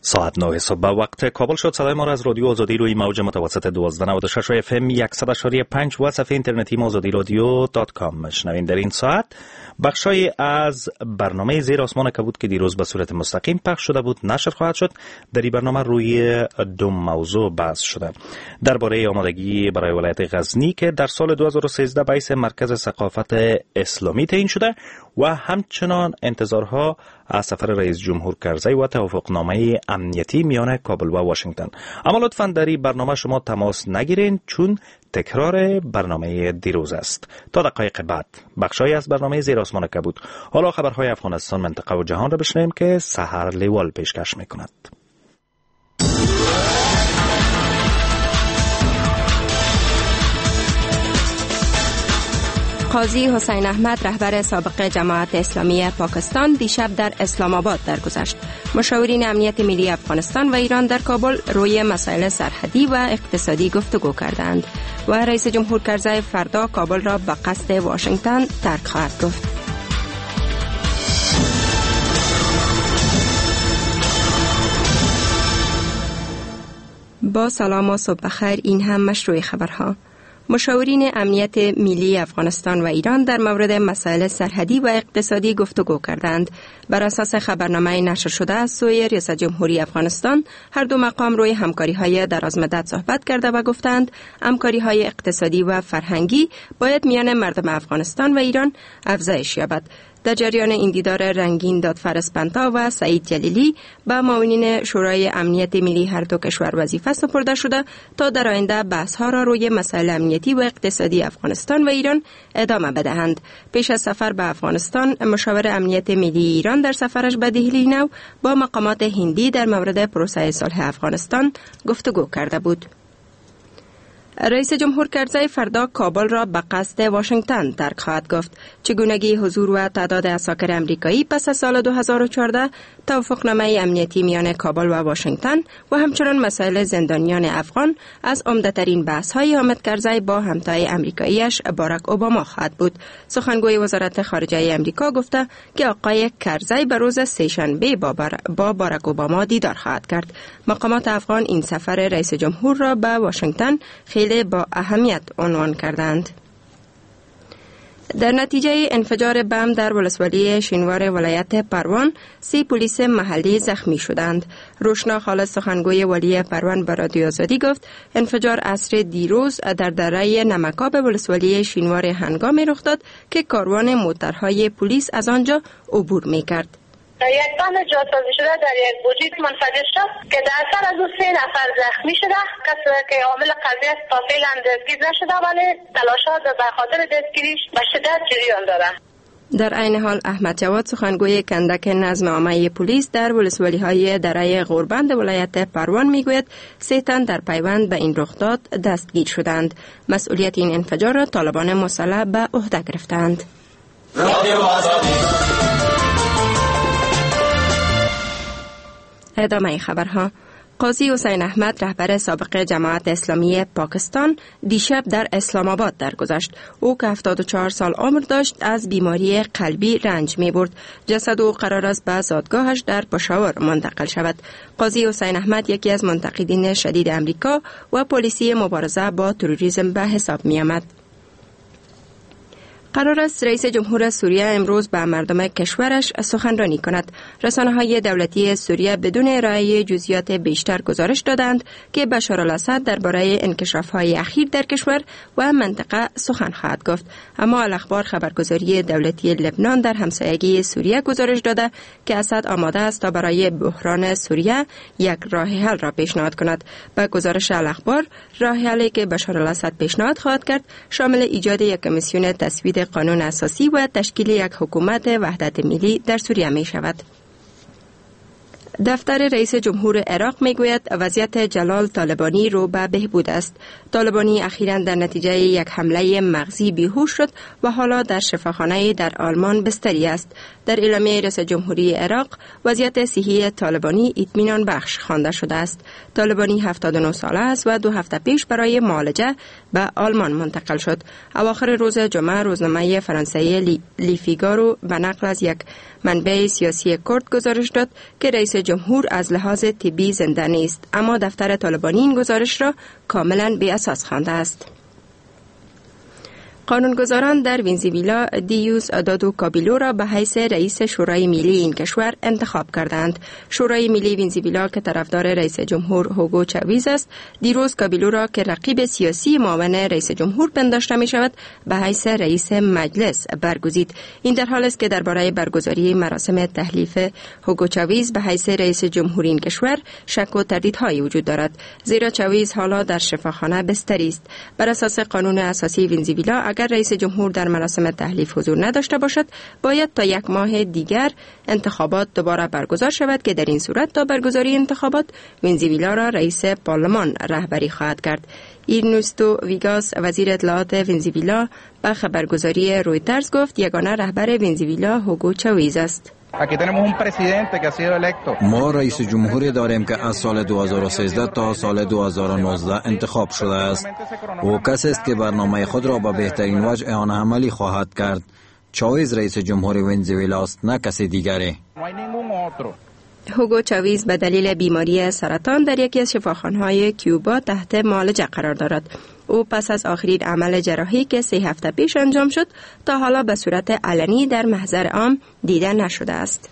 ساعت 9 صبح به وقت کابل شد. صدای ما را از رادیو آزادی روی موج متوسط 1296 اف ام 100.5 و صفحه اینترنتی azadirodio.com میشنوین. در این ساعت بخشای از برنامه زیر آسمان کبود که دیروز به صورت مستقیم پخش شده بود نشر خواهد شد. در این برنامه روی دو موضوع بحث شده: درباره آمادگی برای ولایت غزنی که در سال 2013 باعث مرکز ثقافت اسلامی تعیین شده و همچنان انتظارها از سفر رئیس جمهور کرزی و توافقنامه امنیتی میان کابل و واشنگتن. اما لطفاً در این برنامه شما تماس نگیرین چون تکرار برنامه دیروز است. تا دقایق بعد بخشایی از برنامه زیر آسمان کبود. حالا خبرهای افغانستان، منطقه و جهان را بشنویم که سحر لیوال پیشکش میکند. قاضی حسین احمد رهبر سابق جماعت اسلامی پاکستان دیشب در اسلام آباد درگذشت. مشاورین امنیت ملی افغانستان و ایران در کابل روی مسائل سرحدی و اقتصادی گفتگو کردند و رئیس جمهور کرزی فردا کابل را به قصد واشنگتن ترک خواهد گفت. با سلام و صبح بخیر، این هم مشروع خبرها. مشاورین امنیت ملی افغانستان و ایران در مورد مسائل سرحدی و اقتصادی گفتگو کردند. بر اساس خبرنامه نشر شده از سوی ریاست جمهوری افغانستان، هر دو مقام روی همکاری‌های درازمدت صحبت کرده و گفتند همکاری‌های اقتصادی و فرهنگی باید میان مردم افغانستان و ایران افزایش یابد. در جریان این دیدار رنگین دادفر اسپنتا و سعید جلیلی به معاونین شورای امنیت ملی هر دو کشور وظیفه سپرده شده تا در آینده بحث‌ها را روی مسائل امنیتی و اقتصادی افغانستان و ایران ادامه بدهند. پیش از سفر به افغانستان، مشاور امنیت ملی ایران در سفرش به دهلی نو با مقامات هندی در مورد پروسه صلح افغانستان گفتگو کرده بود. رئیس جمهور کرزی فردا کابل را به قصد واشنگتن ترک خواهد گفت. چگونگی حضور و تعداد عساکر امریکایی پس از سال 2014، توافقنامه امنیتی میان کابل و واشنگتن و همچنین مسائل زندانیان افغان از عمده‌ترین بحث‌های حامد کرزی با همتای امریکاییش باراک اوباما خواهد بود. سخنگوی وزارت خارجه امریکا گفته که آقای کرزی به روز سه‌شنبه با باراک اوباما دیدار خواهد کرد. مقامات افغان این سفر رئیس جمهور را به واشنگتن خیلی با اهمیت عنوان کردند. در نتیجه انفجار بم در ولسوالی شینوار ولایت پروان، 3 پلیس محلی زخمی شدند. روشنا خالص سخنگوی ولی پروان به رادیو آزادی گفت انفجار عصر دیروز در دره نمکاب ولسوالی شینوار هنگامی رخ داد که کاروان موترهای پلیس از آنجا عبور می‌کرد. یک بم جاسازی شده در یک بوجیت منفجر شد که در اثر از او 3 نفر زخمی شده. کسی که عامل قضیه است تا فعلا دستگیر نشده، ولی تلاشات به خاطر دستگیریش به شدت جریان دارند. در عین حال احمد جواد سخنگوی کندک نظم عامه پلیس در ولسوالی‌های دره غوربند ولایت پروان میگوید 3 تن در پیوند به این رخداد دستگیر شدند. مسئولیت این انفجار را طالبان مسلح به عهده گرفتند. ادامه خبرها. قاضی حسین احمد رهبر سابق جماعت اسلامی پاکستان دیشب در اسلام آباد درگذشت. او که 74 سال عمر داشت از بیماری قلبی رنج می برد. جسد او قرار است به زادگاهش در پشاور منتقل شود. قاضی حسین احمد یکی از منتقدین شدید امریکا و پلیسی مبارزه با تروریسم به حساب می آمد. قرار است رئیس جمهور سوریه امروز به مردم کشورش سخنرانی کند. رسانه‌های دولتی سوریه بدون ارائه جزئیات بیشتر گزارش دادند که بشار الاسد درباره انکشاف‌های اخیر در کشور و منطقه سخن خواهد گفت. اما الاخبار خبرگزاری دولتی لبنان در همسایگی سوریه گزارش داده که اسد آماده است تا برای بحران سوریه یک راه حل را پیشنهاد کند. به گزارش الاخبار، راه حلی که بشار الاسد پیشنهاد خواهد کرد شامل ایجاد یک کمیسیون تصویب قانون اساسی و تشکیل یک حکومت وحدت ملی در سوریه می شود. دفتر رئیس جمهور عراق میگوید وضعیت جلال طالبانی رو به بهبود است. طالبانی اخیراً در نتیجه یک حمله مغزی بیهوش شد و حالا در شفاخانه در آلمان بستری است. در اعلامیه رئیس جمهوری عراق وضعیت صحی طالبانی اطمینان بخش خوانده شده است. طالبانی 79 ساله است و 2 هفته پیش برای معالجه به آلمان منتقل شد. اواخر روز جمعه روزنامه فرانسوی لیفیگارو به نقل از یک منبع سیاسی کرد گزارش داد که رئیس جمهور از لحاظ طبی زنده نیست، اما دفتر طالبانی این گزارش را کاملا بی اساس خوانده است. قانونگذاران در ونزوئلا دیوس دادو کابیلو را به حیث رئیس شورای ملی این کشور انتخاب کردند. شورای ملی ونزوئلا که طرفدار رئیس جمهور هوگو چاویز است، دیروز کابیلو را که رقیب سیاسی معاون رئیس جمهور پنداشته می شود به حیث رئیس مجلس برگزید. این در حال است که درباره برگزاری مراسم تحلیف هوگو چاویز به حیث رئیس جمهور این کشور شک و تردیدهایی وجود دارد، زیرا چاویز حالا در شفاخانه بستری است. بر اساس قانون اساسی ونزوئلا اگر رئیس جمهور در مراسم تحلیف حضور نداشته باشد، باید تا 1 ماه دیگر انتخابات دوباره برگزار شود که در این صورت تا برگزاری انتخابات ونزوئلا را رئیس پارلمان رهبری خواهد کرد. ایرنستو ویگاس وزیر اطلاعات ونزوئلا به خبرگزاری رویترز گفت یگانه رهبر ونزوئلا هوگو چاویز است. ما رئیس جمهوری داریم که از سال 2013 تا سال 2019 انتخاب شده است. او کسی است که برنامه خود را به بهترین وجه اعانه عملی خواهد کرد. چاویز رئیس جمهور ونزوئلا است، نه کسی دیگری. هوگو چاویز به دلیل بیماری سرطان در یکی از شفاخانه‌های کیوبا تحت معالجه قرار دارد. او پس از آخرین عمل جراحی که 3 هفته پیش انجام شد تا حالا به صورت علنی در محضر عام دیده نشده است.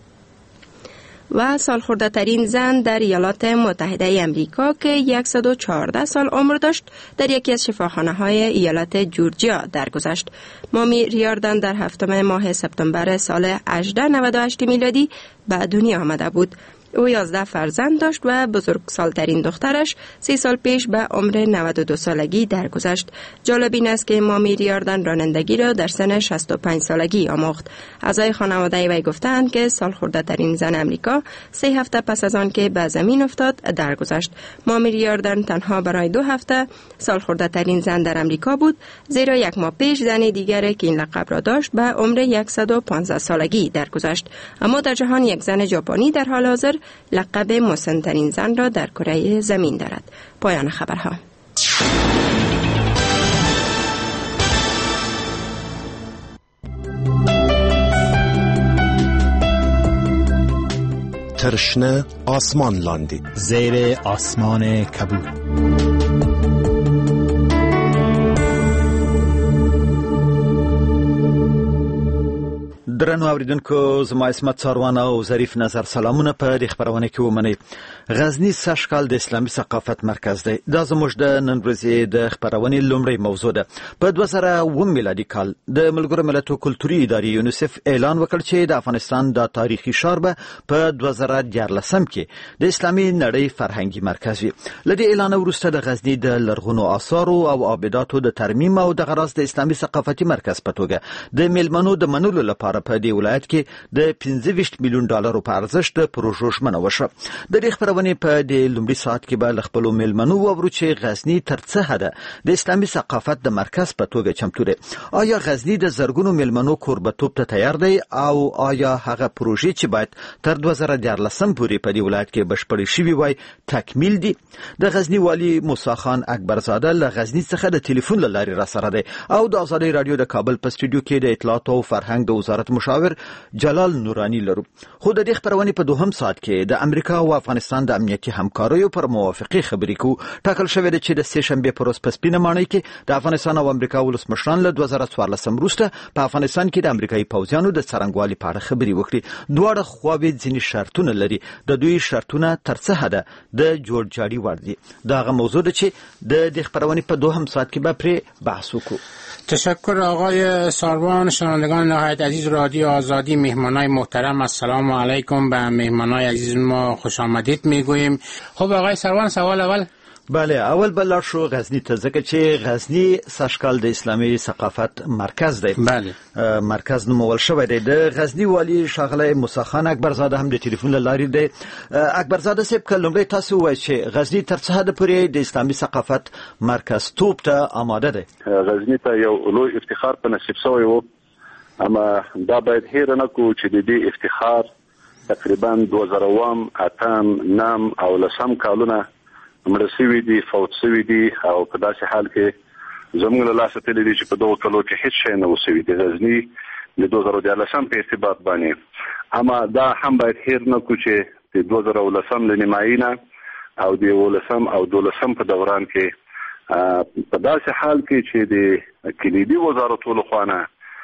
و سالخورده ترین زن در ایالات متحده امریکا که 114 سال عمر داشت در یکی از شفاخانه های ایالت جورجیا درگذشت. مامی ریاردن در 7 ماه سپتامبر سال 1898 میلادی به دنیا آمده بود. او 11 فرزند داشت و بزرگسالترین دخترش 3 سال پیش به عمر 92 سالگی درگذشت. جالب این است که مامی ریاردن رانندگی را در سن 65 سالگی آموخت. اعضای خانواده وی گفتند که سالخورده ترین زن امریکا 3 هفته پس از آن که به زمین افتاد درگذشت. مامی ریاردن تنها برای 2 هفته سالخورده ترین زن در امریکا بود، زیرا 1 ماه پیش زن دیگری که این لقب را داشت به عمر 115 سالگی درگذشت. اما در جهان یک زن ژاپنی در حال حاضر لقب مسن‌ترین زن را در کره زمین دارد. پایان خبرها. ترشنه آسمان لاندی زیر آسمان کبود. درنو اوریدونکو، زما اسمت څاروانه او ظریف نظر سلامونه په دې خبرونه کې ومنئ. غزنی سږکال د اسلامي ثقافت مرکز دی. دا زموږ د نن ورځې د خبرونې لومړی موضوع ده. په 2001 میلادي کال د ملګرو ملتونو کلتوري ادارې یونیسف اعلان وکړ چې د افغانستان د تاریخي ښار به په 2014 کې د اسلامي نړۍ فرهنګي مرکز وي. له دې اعلان وروسته د غزنی د لرغونو آثارو او آبداتو د ترمیم او د غراس د اسلامي ثقافتي مرکز په توګه د میلمنو د منلو لپاره په دې ولایت کې د 25 میلیون ډالرو په ارزښت د پروژو ژمنه وشوه. د دې خبرونې په دې لومړي ساعت کې به له خپلو میلمنو واورو چې غزنی تر څه حده د اسلامي ثقافت د مرکز په توګه چمتو دی. آیا غزنی د زرګونو میلمنو کوربه‌توب ته تیار دی او آیا هغه پروژې چې باید تر 2014 پورې په دې ولایت کې بشپړې شوي وای تکمیل دي؟ د غزنی والی موسی خان اکبرزاده له غزنی څخه د ټلیفون له لارې را سره دی او د آزادۍ رادیو د کابل په استودیو کې د اطلاعات او فرهنګ د وزارت مشاور جلال نورانی لرو. خو د دې خبرونې په دوهم ساعت کې د امریکا او افغانستان د امنیتي همکاریو پر موافقې خبرې کوو. ټاکل شوې ده چې د سې شنبې پر ورځ په سپینه ماڼۍ کې د افغانستان او امریکا ولسمشران له 2014 وروسته په افغانستان کې د امریکایي پوځیانو د څرنګوالي په اړه خبرې وکړي. دواړه خواوې ځینې شرطونه لري. د دوی شرطونه تر څه حده د جوړجاړي وړ دي. دا هغه موضوع ده چې د دې خبرونې په دوهم ساعت کې به پرې بحث وکړو. تشکر آقای ساروان. شنوندگان نهایت عزیز رادیو آزادی، مهمانای محترم، السلام علیکم. به مهمانای عزیز ما خوش آمدید میگوییم. خب آقای ساروان، سوال اول. بله، اول بلار شو غزنی ته، ځکه چې غزنی سږکال د اسلامي ثقافت مرکز دی. بله، مرکز نومول شوی دی. د غزنی والی ښاغلی موسی خان اکبرزاده هم د ټلیفون له لارې دی. اکبرزاده صاحب، که لومړی تاسو ووایئ چې غزنی تر څه حده پورې د اسلامي ثقافت مرکز توب ته آماده دی؟ غزنی ته یو لوی افتخار په نصیب شوی و، اما دا باید هیر نه کړو چې د دې افتخار تقریبا 2008 9 او 10 کالونه مړه شوي دي، فوت شوي دي، او په داسې حال کې زموږ له لاسه تللی دي چې په دغو کلو کې هېڅ شی نه و شوي. د غزني د 2014 په ارتباط باندې. اما دا هم باید هیر نه کو چې د 2019 ل نیمایي نه او د 2019 او 2012 په دوران کې په داسې حال کې چې د کلیدي وزارتونو خوانه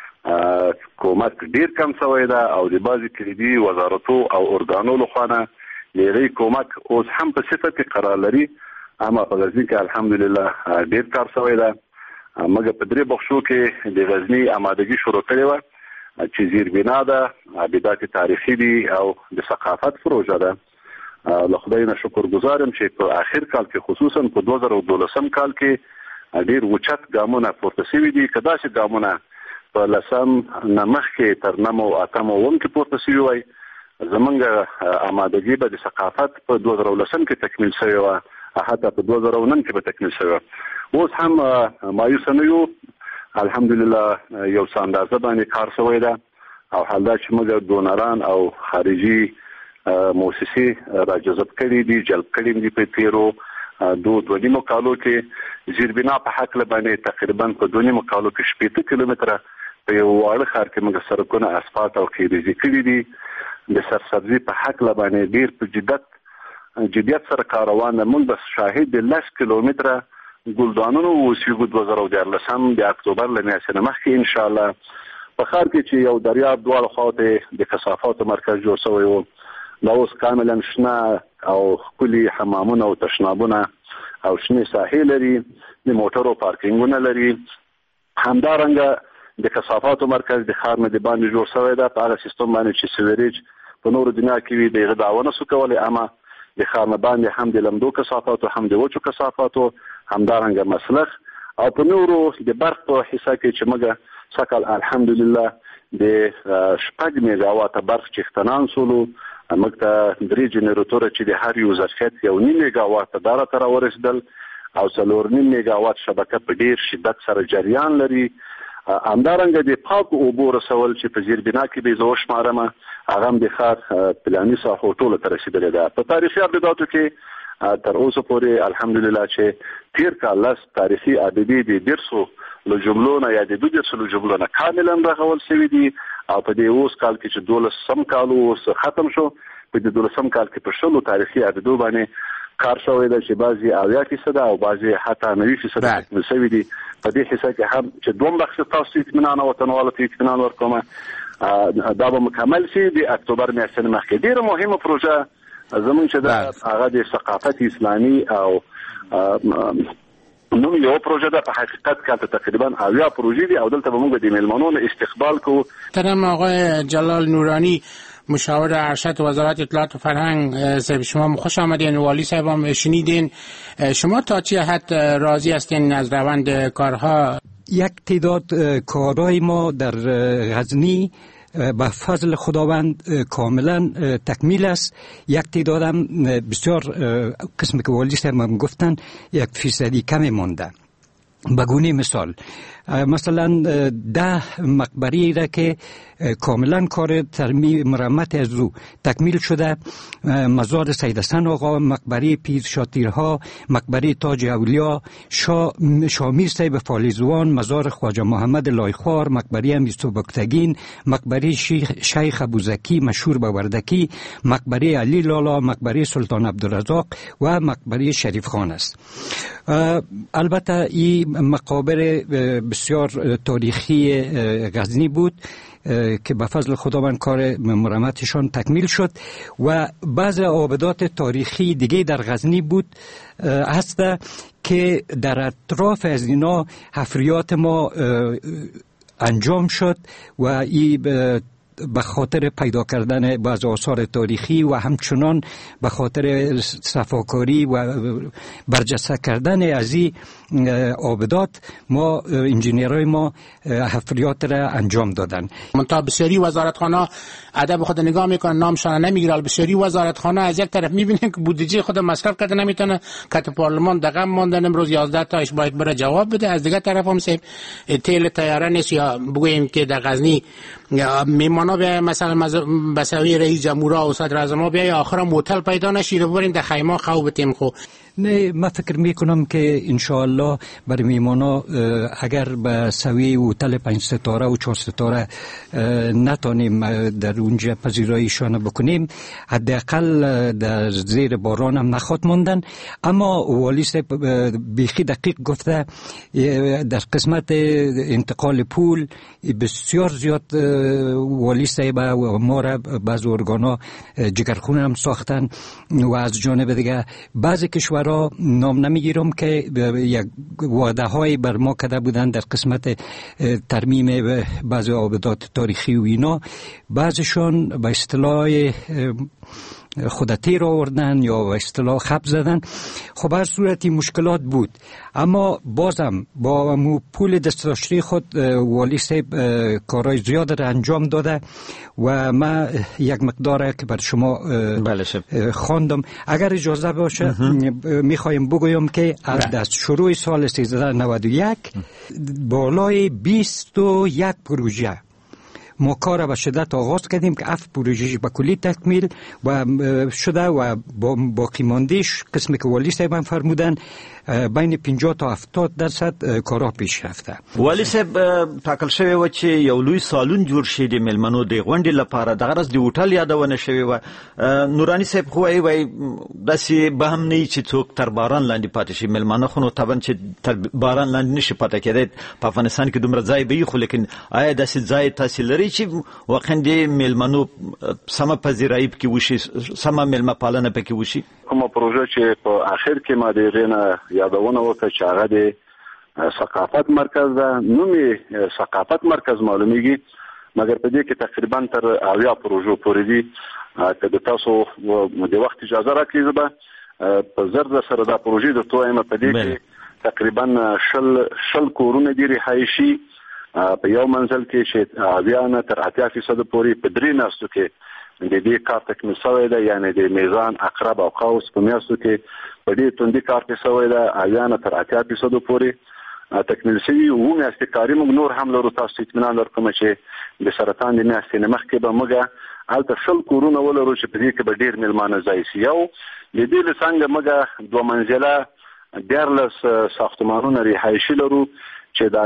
کومک ډیر کم شوی دا او د بعضی کلیدي وزارتو او ارګانونو خوانه لري کومک اوس هم په صفت کې قرار لري. اما په غزنی کې الحمدلله ډیر کار شوی دا. مګر په درې بخښو کې د غزنی آمادګي شروع کړې و چې زیربنا ده، عبادت تاریخي دي او د ثقافت پروژه ده. له خدای نه شکر گزارم چې په اخر کال کې خصوصا په 2012 کال کې ډیر وچت ګامونه پورته شوي دي. کدا چې ګامونه په لسم نمخ کې تر نمو اتمو وم کې پورته شوي وای، زمونږ آمادګي به د ثقافت په 2010 کې تکمیل شوی و، حتی په 2009 کې به تکمیل شوی. اوس هم مایوس نه یو، الحمدلله یو څه اندازه باندې کار شوی ده او حال دا چې موږ دونران او خارجي مؤسسې راجذب کړي دي، جلب کړي دي. په تیرو دوه نیمو کالو کې زیربنا په حق باندې تقریبا په 2.5 کالو کې 70 کیلومتره په یو واړه ښار کې موږ سړکونه اسفالت او خیریزي کړي دي. د سرسبزي په حق باندې ډیر په جدیت سره کاروان موږ بس شاهد د 10 کیلومتره ګلدانونو وسیګو 2014 د اکتوبر لمیاشتې مخکې ان شاء الله په ښار کې چې یو دریاب دواړو خواته د کثافاتو مرکز جوړ شوی و. دا اوس کاملا شنه او ښکلي حمامونه او تشنابونه او شنه ساحې لري، د موټرو پارکینګونه لري. همدارنګه د کثافاتو مرکز د ښار نه د باندې جوړ شوی ده په هغه سیستم باندې چې سیوریج په نورو دنیا کې وي دغه داونه سو کولای. اما د ښار نه باندې هم د لمدو کثافاتو هم د وچو کثافاتو همدارنګه مسلخ او په نورو د برق په حصہ کې چې موږ سکل الحمدلله د 6 میگاواټ برق چې اختنان سولو موږ ته 3 جنراتور چې د هر یو ظرفیت 1.5 میگاواټ دره تر ورسېدل او 4.5 میگاواټ شبکه په ډیر شدت سره جریان لري. همدارنګه د پاک اوبو رسول چې په زیربنا کې به زو شمارمه هغه د ښار پلاني ساحو ټول تر رسیدلې ده. په تاریخي ابداتو کې تر اوسه پورې الحمدلله چې تیر کال لاس تاریخي ابدي د درسو له جملو نه یا د 2 جملو نه کاملا راغول شوی دي او په دې اوس کال کې چې 12 کال اوس ختم شو، په دې 12 کال کې په شلو تاریخي ابدو باندې کار شوی دی چې بعضي 80% او بعضي حتی 90% تکمیل شوی دي. په دې حصہ کې هم چې دوم بخش تاسو اطمینان او وطنوالو ته اطمینان ورکوم دا به مکمل شي د اکتوبر میاشتې مخکې. ډیره مهمه پروژه زمونږ چې دا هغه د ثقافت اسلامي او نو یو پروژه ده. په حقیقت کې تقریبا 80 پروژې دي او دلته به موږ د میلمنونو استقبال کوو. محترم آقای جلال نورانی، مشاور ارشد وزارت اطلاعات و فرهنگ، صاحب شما خوش آمدین. والی صاحب هم شنیدین. شما تا چه حد راضی هستین از روند کارها؟ یک تعداد کارهای ما در غزنی به فضل خداوند کاملا تکمیل است. یک تعداد هم بسیار قسم که والی صاحب هم گفتن 1% کمی مانده. بگونه مثلا 10 مقبره را که کاملا کار ترمیم مرمت از رو تکمیل شده، مزار سید حسن آقا، مقبره پیر شاتیرها، مقبره تاج اولیا، شامیر صاحب فالیزوان، مزار خواجه محمد لایخوار، مقبره امیرسو بکتگین، مقبره شیخ ابوزکی مشهور به وردکی، مقبره علی لالا، مقبره سلطان عبدالرزاق و مقبره شریف خان است. البته این مقابر بسیار تاریخی غزنی بود که به فضل خداوند کار مرمتشان تکمیل شد و بعض آبادات تاریخی دیگه در غزنی بود هست که در اطراف از اینا حفریات ما انجام شد و این به خاطر پیدا کردن بعض آثار تاریخی و همچنان به خاطر صفاکاری و برجسته کردن از این آبادات ما انجینیرای ما حفریات را انجام دادن. منتها بسیاری وزارتخانه ادب خود نگاه میکنن، نامشان نمیگیرن. بسیاری وزارتخانه از یک طرف میبینن که بودجه خود مصرف کرده نمیتونه، کت پارلمان دقیقاً ماندن امروز 11 تاش باید بره جواب بده. از دیگه طرف هم تیل طیاره نیست یا بگوییم که در غزنی میمان میلمانا بیا مثلا بسوی رئیس جمهور و صدر اعظم بیا آخر موتل پیدا نشید و بریم در خیمه خواب بتیم. خو نه، من فکر میکنم که انشاءالله برای میمانا اگر به سوی هتل 5 ستاره و 4 ستاره نتانیم در اونجا پذیراییشان بکنیم، حداقل در زیر باران هم نخواد ماندن. اما والی صاحب بیخی دقیق گفته در قسمت انتقال پول بسیار زیاد والی صاحب و ما را بعض ارگانا جگرخون هم ساختن و از جانب دیگه بعضی کشور نام نمیگیرم که یک وعده های بر ما کرده بودن در قسمت ترمیم بعضی آبادات تاریخی و اینا، بعضشان به اصطلاح خودتی را آوردن یا به اصطلاح خب زدن. خب هر صورتی مشکلات بود، اما بازم با پول دستداشتی خود والی صاحب کارهای زیاد را انجام داده و من یک مقدار که بر شما خواندم. اگر اجازه باشه میخوایم بگویم که از شروع سال 1391 بالای 21 پروژه ما کار به شدت آغاز کردیم که 7 پروژه به کلی تکمیل و شده و باقی ماندهش قسمی که والی صاحب هم فرمودن بین 50 تا 70% کارا پیش رفته. والی صاحب ټاکل شوی و چې یو لوی سالون جوړ شي د ملمنو د غونډې لپاره، دغه ورځ د هوټل یادونه شوی و. نورانی صاحب خو وایي داسې به هم نه چې څوک تر باران لاندې پاتې شي. ملمانه خو نو طبعا چې تر باران لاندې نشي پاتې کېدای په افغانستان کې دومره ځای به وي، خو لیکن آیا داسې ځای تاسې لري چې واقعا د ملمنو سمه پذیرایی پکې وشي، سمه ملمه پالنه پکې وشي؟ کومه پروژه چې په اخر کې ما د غینه یادونه وکړه چې هغه د ثقافت مرکز ده، نومي ثقافت مرکز معلومیږي، مګر په دې کې تقریبا تر 80 پروژو پورې دي. که د تاسو د وخت اجازه راکړئ زه به په زر سره دا پروژې د تویم په دې کې تقریبا شل کورونه دي رهایشي په یو منزل کې چې 80 تر 80% پورې په درې میاشتو کې د دې کار تکمیل شوی دی. یعنی د میزان، عقرب او قوس په میاشتو کې په دې توندي کار کې شوی دی، 80 تر 80% پورې تکمیل شوی. و میاشتې کاري موږ نور هم لرو. تاسو اطمینان درکوم چې د سرطان د میاشتې نه مخکې به موږ هلته شل کورونه ولرو چې په دې کې به ډېر میلمانه ځای شي. یو د دې له څنګه موږ 2 منزله 14 ساختمانونه رهایشي لرو چې دا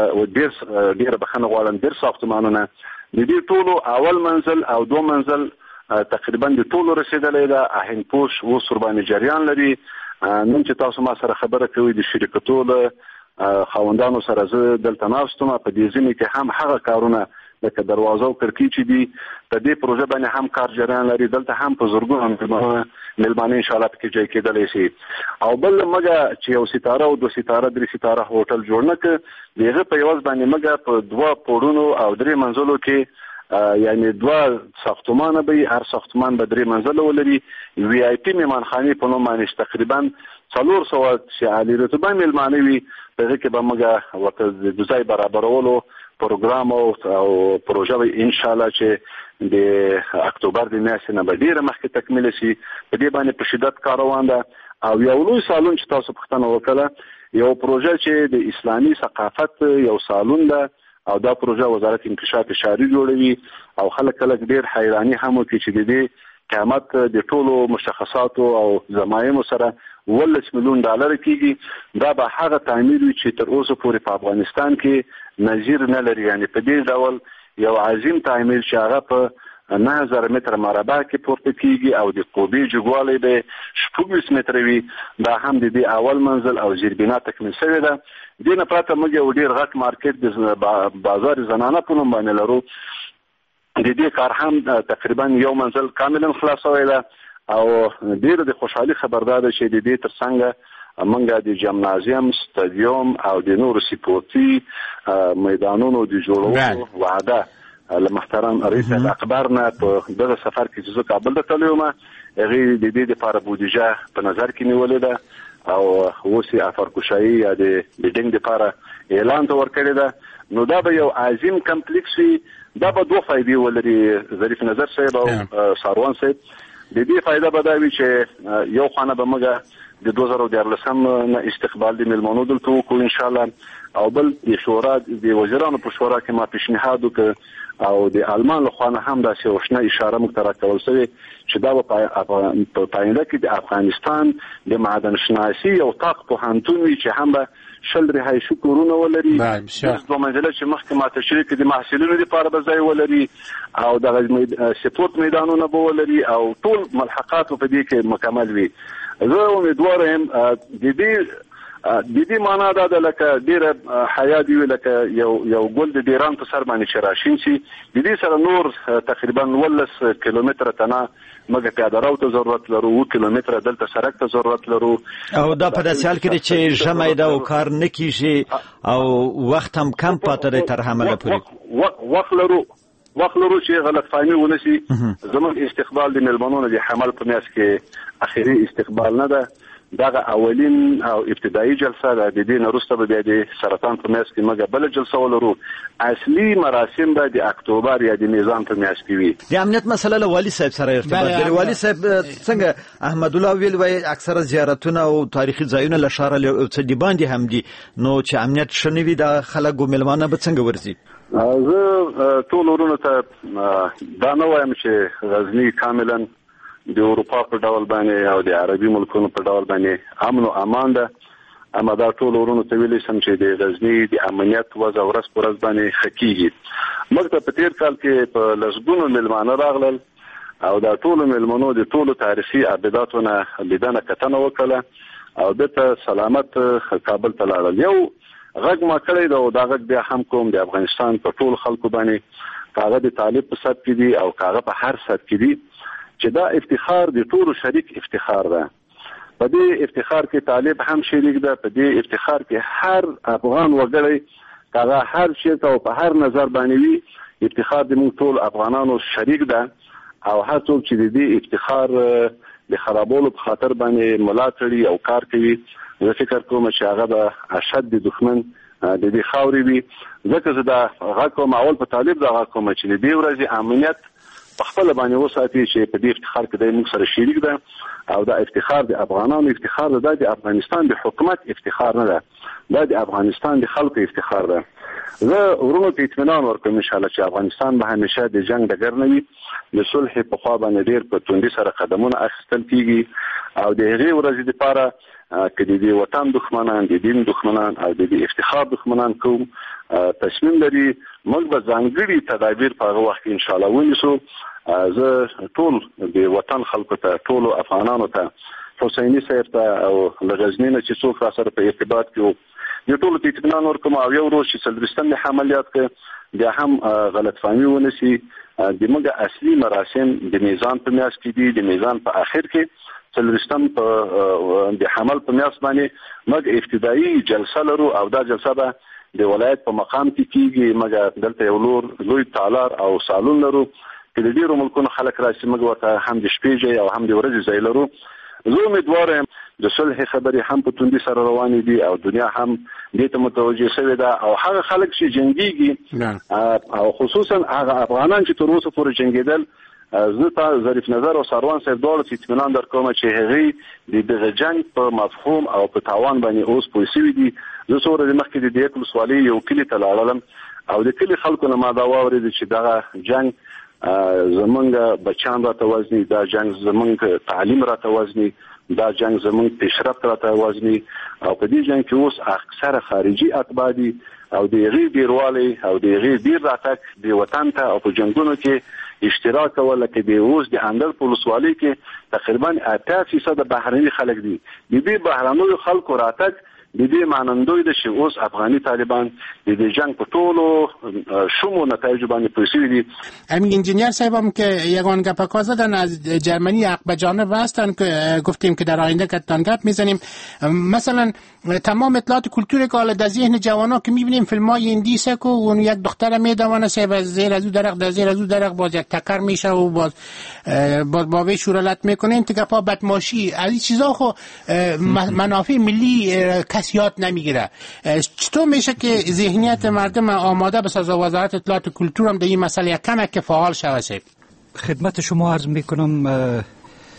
ډېر بخښنه غواړم 10 ساختمانونه د دې ټولو اول منزل او 2 منزل تقریبا د ټولو رسیدلې ده. اهین پوش و سربان جریان لري. نن چې تاسو ما سره خبره کوي د شرکتو له خاوندانو سره زه دلته ناستم په دې ځینې کې هم هغه کارونه لکه دروازه او کړکۍ چې دي په دې پروژه باندې هم کار جریان لري. دلته هم په زورګونو ملمانه ان شاء الله کې ځای کېدلی شي. او بل مګه چې یو ستاره او 2 ستاره 3 ستاره هوټل جوړ نه کړ دغه په یوز باندې مګه په 2 پوړونو او 3 منزلو کې یعنی 2 ساختمانه به هر ساختمان به 3 منزله ولري. وی آی پی میمانخانه په نوم باندې تقریبا 400 چې عالی رتبه میلمانه وي. دغه کې به مګه وته د ځای برابرولو پروګرام او پروژه ان شاء الله چې د اکتوبر د میاشتې نه به ډیره مخکې تکمیل شي. په دې باندې په شدت کار روان ده. او یو لوی سالون چې تاسو پوښتنه وکړه، یو پروژه چې د اسلامي ثقافت یو سالون ده او دا پروژه وزارت انکشاف شهري جوړوي او خلک ډیر حیرانی هم کوي چې د دې قیمت د ټولو مشخصاتو او ضمایمو سره 10 میلیون ډالر کېږي. دا به هغه تعمیر وي چې تر اوسه پورې په افغانستان کې نظیر نه لري. یعنی په دې ډول یو عظیم تعمیر چې هغه په 9000 متر مربع کې پورته کېږي او د قوبې جګوالی به 16 متر وي. دا هم د دې اول منزل او زیربنا تکمیل شوی ده. دې نه پرته موږ یو ډیر غټ مارکیټ د بازار زنانه په نوم باندې لرو. د دې کار هم تقریبا یو منزل کاملا خلاص شوی ده او ډیر د خوشحالي خبر ده چې د دې ترڅنګ منګه د جمنازیم، استادیوم او د نور سپورتي میدانونو د جوړولو وعده لمحترم رئیس الاخبارنا په دغه سفر کې چې کابل ته تلوم. هغه د دې لپاره بودیجه په نظر کې نیولې ده او وسی افرکوشایی یا د بډینګ لپاره اعلان ورکړی ده. نو دا به یو عظیم کمپلیکس وي. دا به 2 فائدې ولري. ظریف نظر صاحب او ساروان صاحب د دې فائدہ به دا وي چې یو خانه به موږ د 2014 نه استقبال د ملمنو دلته وکړو ان شاء الله، او بل د شورا د وزیرانو په شورا کې ما پیشنهاد وکړ او د آلمان له خوا هم دا څه اشاره مخترع کول شوی چې دا په پاینده کې د افغانستان د معدن شناسي او طاق په هانتون وی چې هم به شل رهایشي کورونه ولري، د دوه منزله چې مخکې ما تشریح کړي د محصلینو لپاره به ځای ولري او د سپورت میدانونه به ولري او ټول ملحقات په دې کې مکمل وي. زه امیدوار یم د دې معنا دا ده لکه ډیره حیا دی لکه یو ګل د ډیران په سر باندې چې راشین شي، د دې سره نور تقریبا 19 کیلومتره تنه مګه پیاده راو ته ضرورت لرو، 2 کیلومتره دلته سړک ته ضرورت لرو، او دا په داسې حال کې چې ژمی دا کار نه کیږي او وخت هم کم پاتې دی تر حمله پورې. وخت لرو چې غلط فهمي ونشي. زموږ استقبال د ملمنونو د حمل په میاشت کې اخیری استقبال نه ده، دغه اولین او ابتدایي جلسه ده. د دې نه وروسته به د سرطان په میاشت کې موږ بل جلسه ولرو. اصلي مراسم به د اکتوبر یا د میزان په میاشت کې وي. د امنیت مسله له والي صاحب سره ارتباط لري. والي صاحب څنګه احمد الله ویل وای اکثره زیارتونه او تاریخي ځایونه له ښار له څه دی باندې هم دي، نو چې امنیت شنوي د خلکو ملمانه به څنګه ورزي؟ زه ټول ورونو ته دا نه وایم چې غزنی کاملا د اروپا په ډول باندې او د عربي ملکونو په ډول باندې امن او امان ده، اما دا ټول ورونو ته ویلې سم چې د غزنی د امنیت وضع ورځ پر ورځ باندې خکېږي. موږ ته په تیر کال کې په لسګونو ملمانه راغلل او دا ټول ملمنو د ټولو تاریخي ابداتونه لیدنه کتنه وکړه او دته سلامت کابل ته لاړل. یو غږ ما کړی دا او دا غږ بیا هم کوم د افغانستان په ټول خلکو باندې، کاغه د طالب په سد کې دي او کاغه په هر سد کې دي چې دا افتخار د ټولو شریک افتخار ده. په دې افتخار کې طالب هم شریک ده، په دې افتخار کې هر افغان وګړی کاغه هر شي ته په هر نظر باندې وي افتخار د موږ ټول افغانانو شریک ده او هر څوک چې د دې افتخار د خرابولو په خاطر باندې ملاتړي او کار کوي، زه فکر کوم چې هغه به اشد د دښمن د دې خاورې وي. ځکه زه دا غږ کوم اول په طالب دا غږ کوم چې د دې ورځې امنیت په خپل باندې وساتي چې په دې افتخار کې د موږ سره شریک ده او دا افتخار د افغانانو افتخار ده، د افغانستان د حکومت افتخار نه ده، د افغانستان د خلکو افتخار ده. زه ورونو ته اطمینان ورکوم ان شاء الله چې افغانستان به همیشه د جنگ ډګر نه وي، د صلح په خوا باندې ډیر په توندي سره قدمونه اخیستل کیږي او د هغې ورځې لپاره که د وطن دښمنان، د دین دښمنان او د افتخار دښمنان کوم تصمیم لري، موږ به ځانګړي تدابیر په هغه وخت کې ان شاء الله ونیسو. زه ټول د وطن خلکو ته، ټول افغانانو ته، حسیني صاحب ته او لغزنی نه چې څوک را سره په ارتباط کې د ټولو ته اطمینان ورکوم او یو روز چې څلوېښتم د عملیات کې بیا هم غلط فهمي ونشي. د موږ اصلي مراسم د میزان په میاشت کې دي، د میزان په اخر کې څلوېښتم په د حمل په میاشت باندې موږ ابتدایي جلسه لرو او دا جلسه به د ولایت په مقام کې کیږي. موږ دلته یو لوی تالار او سالون لرو چې د ډیرو ملکونو خلک راشي، موږ ورته هم د شپې ځای او هم د ورځې ځای لرو. زه امیدوار یم د صلح خبرې هم په توندي سره روانې دي او دنیا هم دې ته متوجه شوې ده او هغه خلک چې جنګيږي او خصوصا هغه افغانان چې تر اوسه پورې جنګېدل، زه ته ظریف نظر او سروان صاحب دواړو ته اطمینان درکوم چې هغې د دغه جنګ په مفهوم او په تاوان باندې اوس پوه شوي دي. زه څو ورځې مخکې د دې ولسوالۍ یو کلي ته لاړلم او د کلي خلکو نه ما دا واورېده چې دغه جنګ زمونږ بچیان راته وزني، دا جنګ زمونږ تعلیم راته وزني، دا جنګ زمونږ پیشرفت راته وزني او په دې جنګ کې اوس اکثره خارجي اتباع دي او د هغې ډیروالی او د هغې ډیر راتګ د وطن ته او په جنګونو کې اشتراک کول، لکه د اوس د اندړ په ولسوالۍ کې تقریبا 80% بهرني خلک دي. د دې بهرنیو خلکو راتګ د دې مانندوی د چې اوس افغاني طالبان د دې جنگ په ټولو شومو نتایج باندې پوسیدی دي. همین انجینیر صاحب هم که یگان گپ زدن از جرمنی حق به جانب هستن که گفتیم که در آینده کتان گپ میزنیم. مثلا تمام اطلاعات کلتوری که حالا در ذهن جوانا که میبینیم فیلمای هندیسه که اون یک دختر میدوانه صاحب از زیر از او درق در زیر از او درق باز یک تکر میشه و باز باوی شورالت میکنه. این گپا بدماشی از این چیزا خو منافع ملی کسی یاد نمیگیره. چطور میشه که ذهنیت مردم آماده بسازه وزارت اطلاعات کلتور هم در این مسئله کمک که فعال شوه؟ خدمت شما عرض میکنم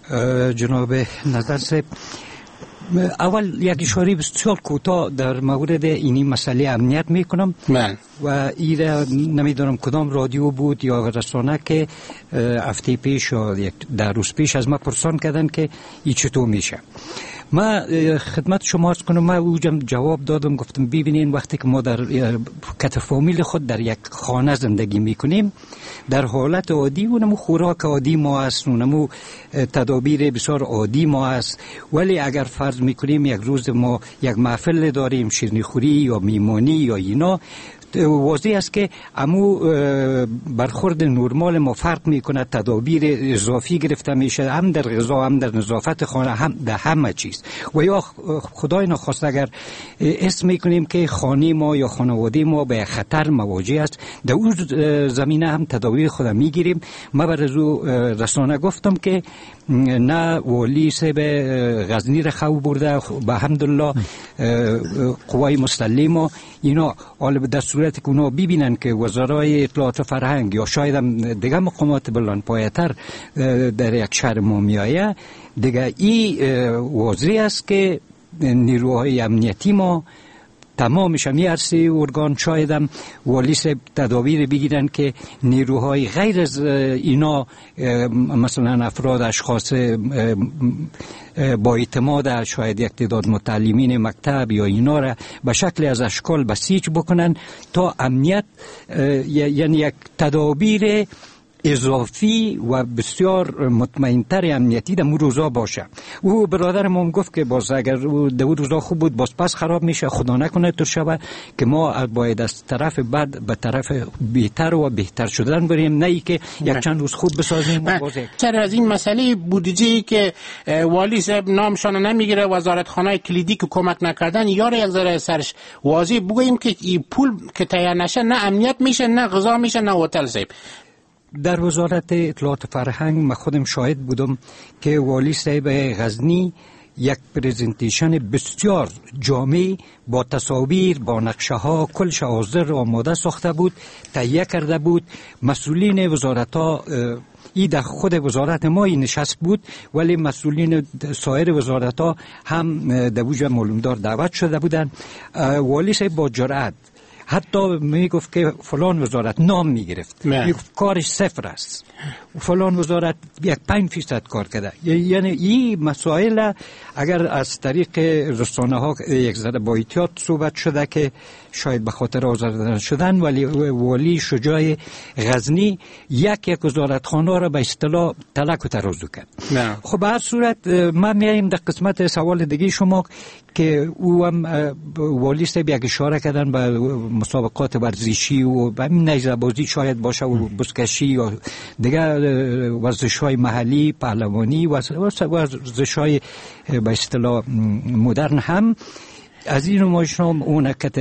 جناب نظر صاحب، اول یک اشاره بسیار کوتاه در مورد اینی مسئله امنیت میکنم و ایره نمیدونم کدام رادیو بود یا رسانه که هفته پیش یا در روز پیش از ما پرسان کردن که این چطور میشه. ما خدمت شما عرض کنم، ما اوجم جواب دادم، گفتم ببینین وقتی که ما در کت فامیل خود در یک خانه زندگی میکنیم، در حالت عادی اونمو خوراک عادی ما است، اونمو تدابیر بسیار عادی ما است، ولی اگر فرض میکنیم یک روز ما یک محفل داریم، شیرینی خوری یا میمانی یا اینا، واضح است که امو برخورد نرمال ما فرق میکنه، تدابیر اضافی گرفته میشه، هم در غذا هم در نظافت خانه، هم در همه چیز. و یا خدای نخواست اگر اسم میکنیم که خانه ما یا خانواده ما به خطر مواجه است، در اون زمینه هم تدابیر خود میگیریم. ما بر رسانه گفتم که نه والی صاحب غزنی را خو برده، به الحمدلله قوای مسلمه اینا حالا در صورتی که اونا ببینن که وزرای اطلاعات و فرهنگ یا شاید هم دیگه مقامات بلندپایه‌تر در یک شهر ما میآید، دیگه این واضح است که نیروهای امنیتی ما تمامش هم عرصه ارگان شاید هم والی صاحب تدابیر بگیرن که نیروهای غیر از اینا، مثلا افراد اشخاص با اعتماد، شاید یک تعداد متعلمین مکتب یا اینا را به شکل از اشکال بسیج بکنن تا امنیت، یعنی یک تدابیر اضافی و بسیار مطمئن‌تر امنیتی در اون روزا باشه. او برادرم هم گفت که باز اگر در اون روزا خوب بود باز پس خراب میشه، خدا نکنه تو شبه که ما باید از طرف بد به طرف بهتر و بهتر شدن بریم، نه ای که یک چند روز خوب بسازیم. چرا از این مسئله بودجه‌ای که والی صاحب نامشان نمیگیره، وزارتخانه کلیدی که کمک نکردن، یار یک ذره سرش واضح بگوییم که این پول که تهیه نشه نه امنیت میشه، نه غذا میشه، نه هتل صاحب. در وزارت اطلاعات فرهنگ من خودم شاهد بودم که والی صاحب غزنی یک پریزنتیشن بسیار جامع با تصاویر، با نقشه ها، کلش حاضر آماده ساخته بود، تهیه کرده بود. مسئولین وزارت ها ای در خود وزارت ما نشست بود، ولی مسئولین سایر وزارت ها هم در وجه معلومدار دعوت شده بودند. والی صاحب با جرأت حتی میگفت که فلان وزارت نام میگرفت، میگفت کارش صفر است، فلان وزارت 5% کار کرده. یعنی این مسائل اگر از طریق رسانه ها یک ذره با احتیاط صحبت شده که شاید به خاطر آزردن شدن، ولی والی شجاع غزنی یک وزارتخانه را به اصطلاح تلک و ترازو کرد. خب به هر صورت ما میاییم در قسمت سوال دیگه شما که او هم والی صاحب یک اشاره کردن به مسابقات ورزشی و به نیزه بازی شاید باشه و بزکشی یا دیگه ورزش‌های محلی، پهلوانی و ورزش‌های به اصطلاح مدرن هم. از این نمایشنامه اون حرکت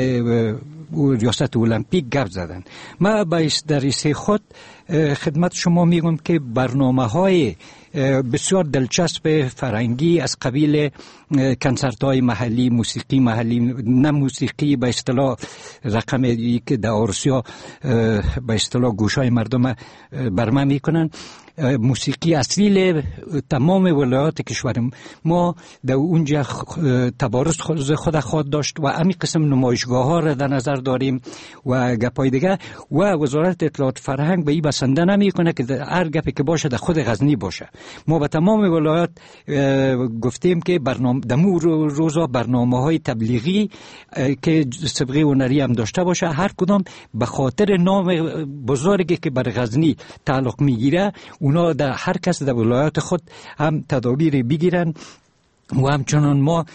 ریاست المپیک گپ زدن. ما در ایسه خود خدمت شما میگم که برنامه‌های بسیار دلچسب فرهنگی از قبیل کنسرت‌های محلی، موسیقی محلی، نه موسیقی به اصطلاح رقمی که در آسیا به اصطلاح گوشای مردم برمه میکنن، موسیقی اصیل تمام ولایات کشور ما در اونجا تبارز خود خواهد داشت و همین قسم نمایشگاه ها را در نظر داریم و گپای دیگه. و وزارت اطلاعات فرهنگ به این بسنده نمی کنه که هر گپی که باشه در خود غزنی باشه. ما به تمام ولایات گفتیم که دمو روزا برنامه های تبلیغی که سبقه هنری هم داشته باشه، هر کدام به خاطر نام بزرگی که بر غزنی تعلق میگیره، اونا در هر کس در ولایات خود هم تدابیر بگیرن. و همچنان ما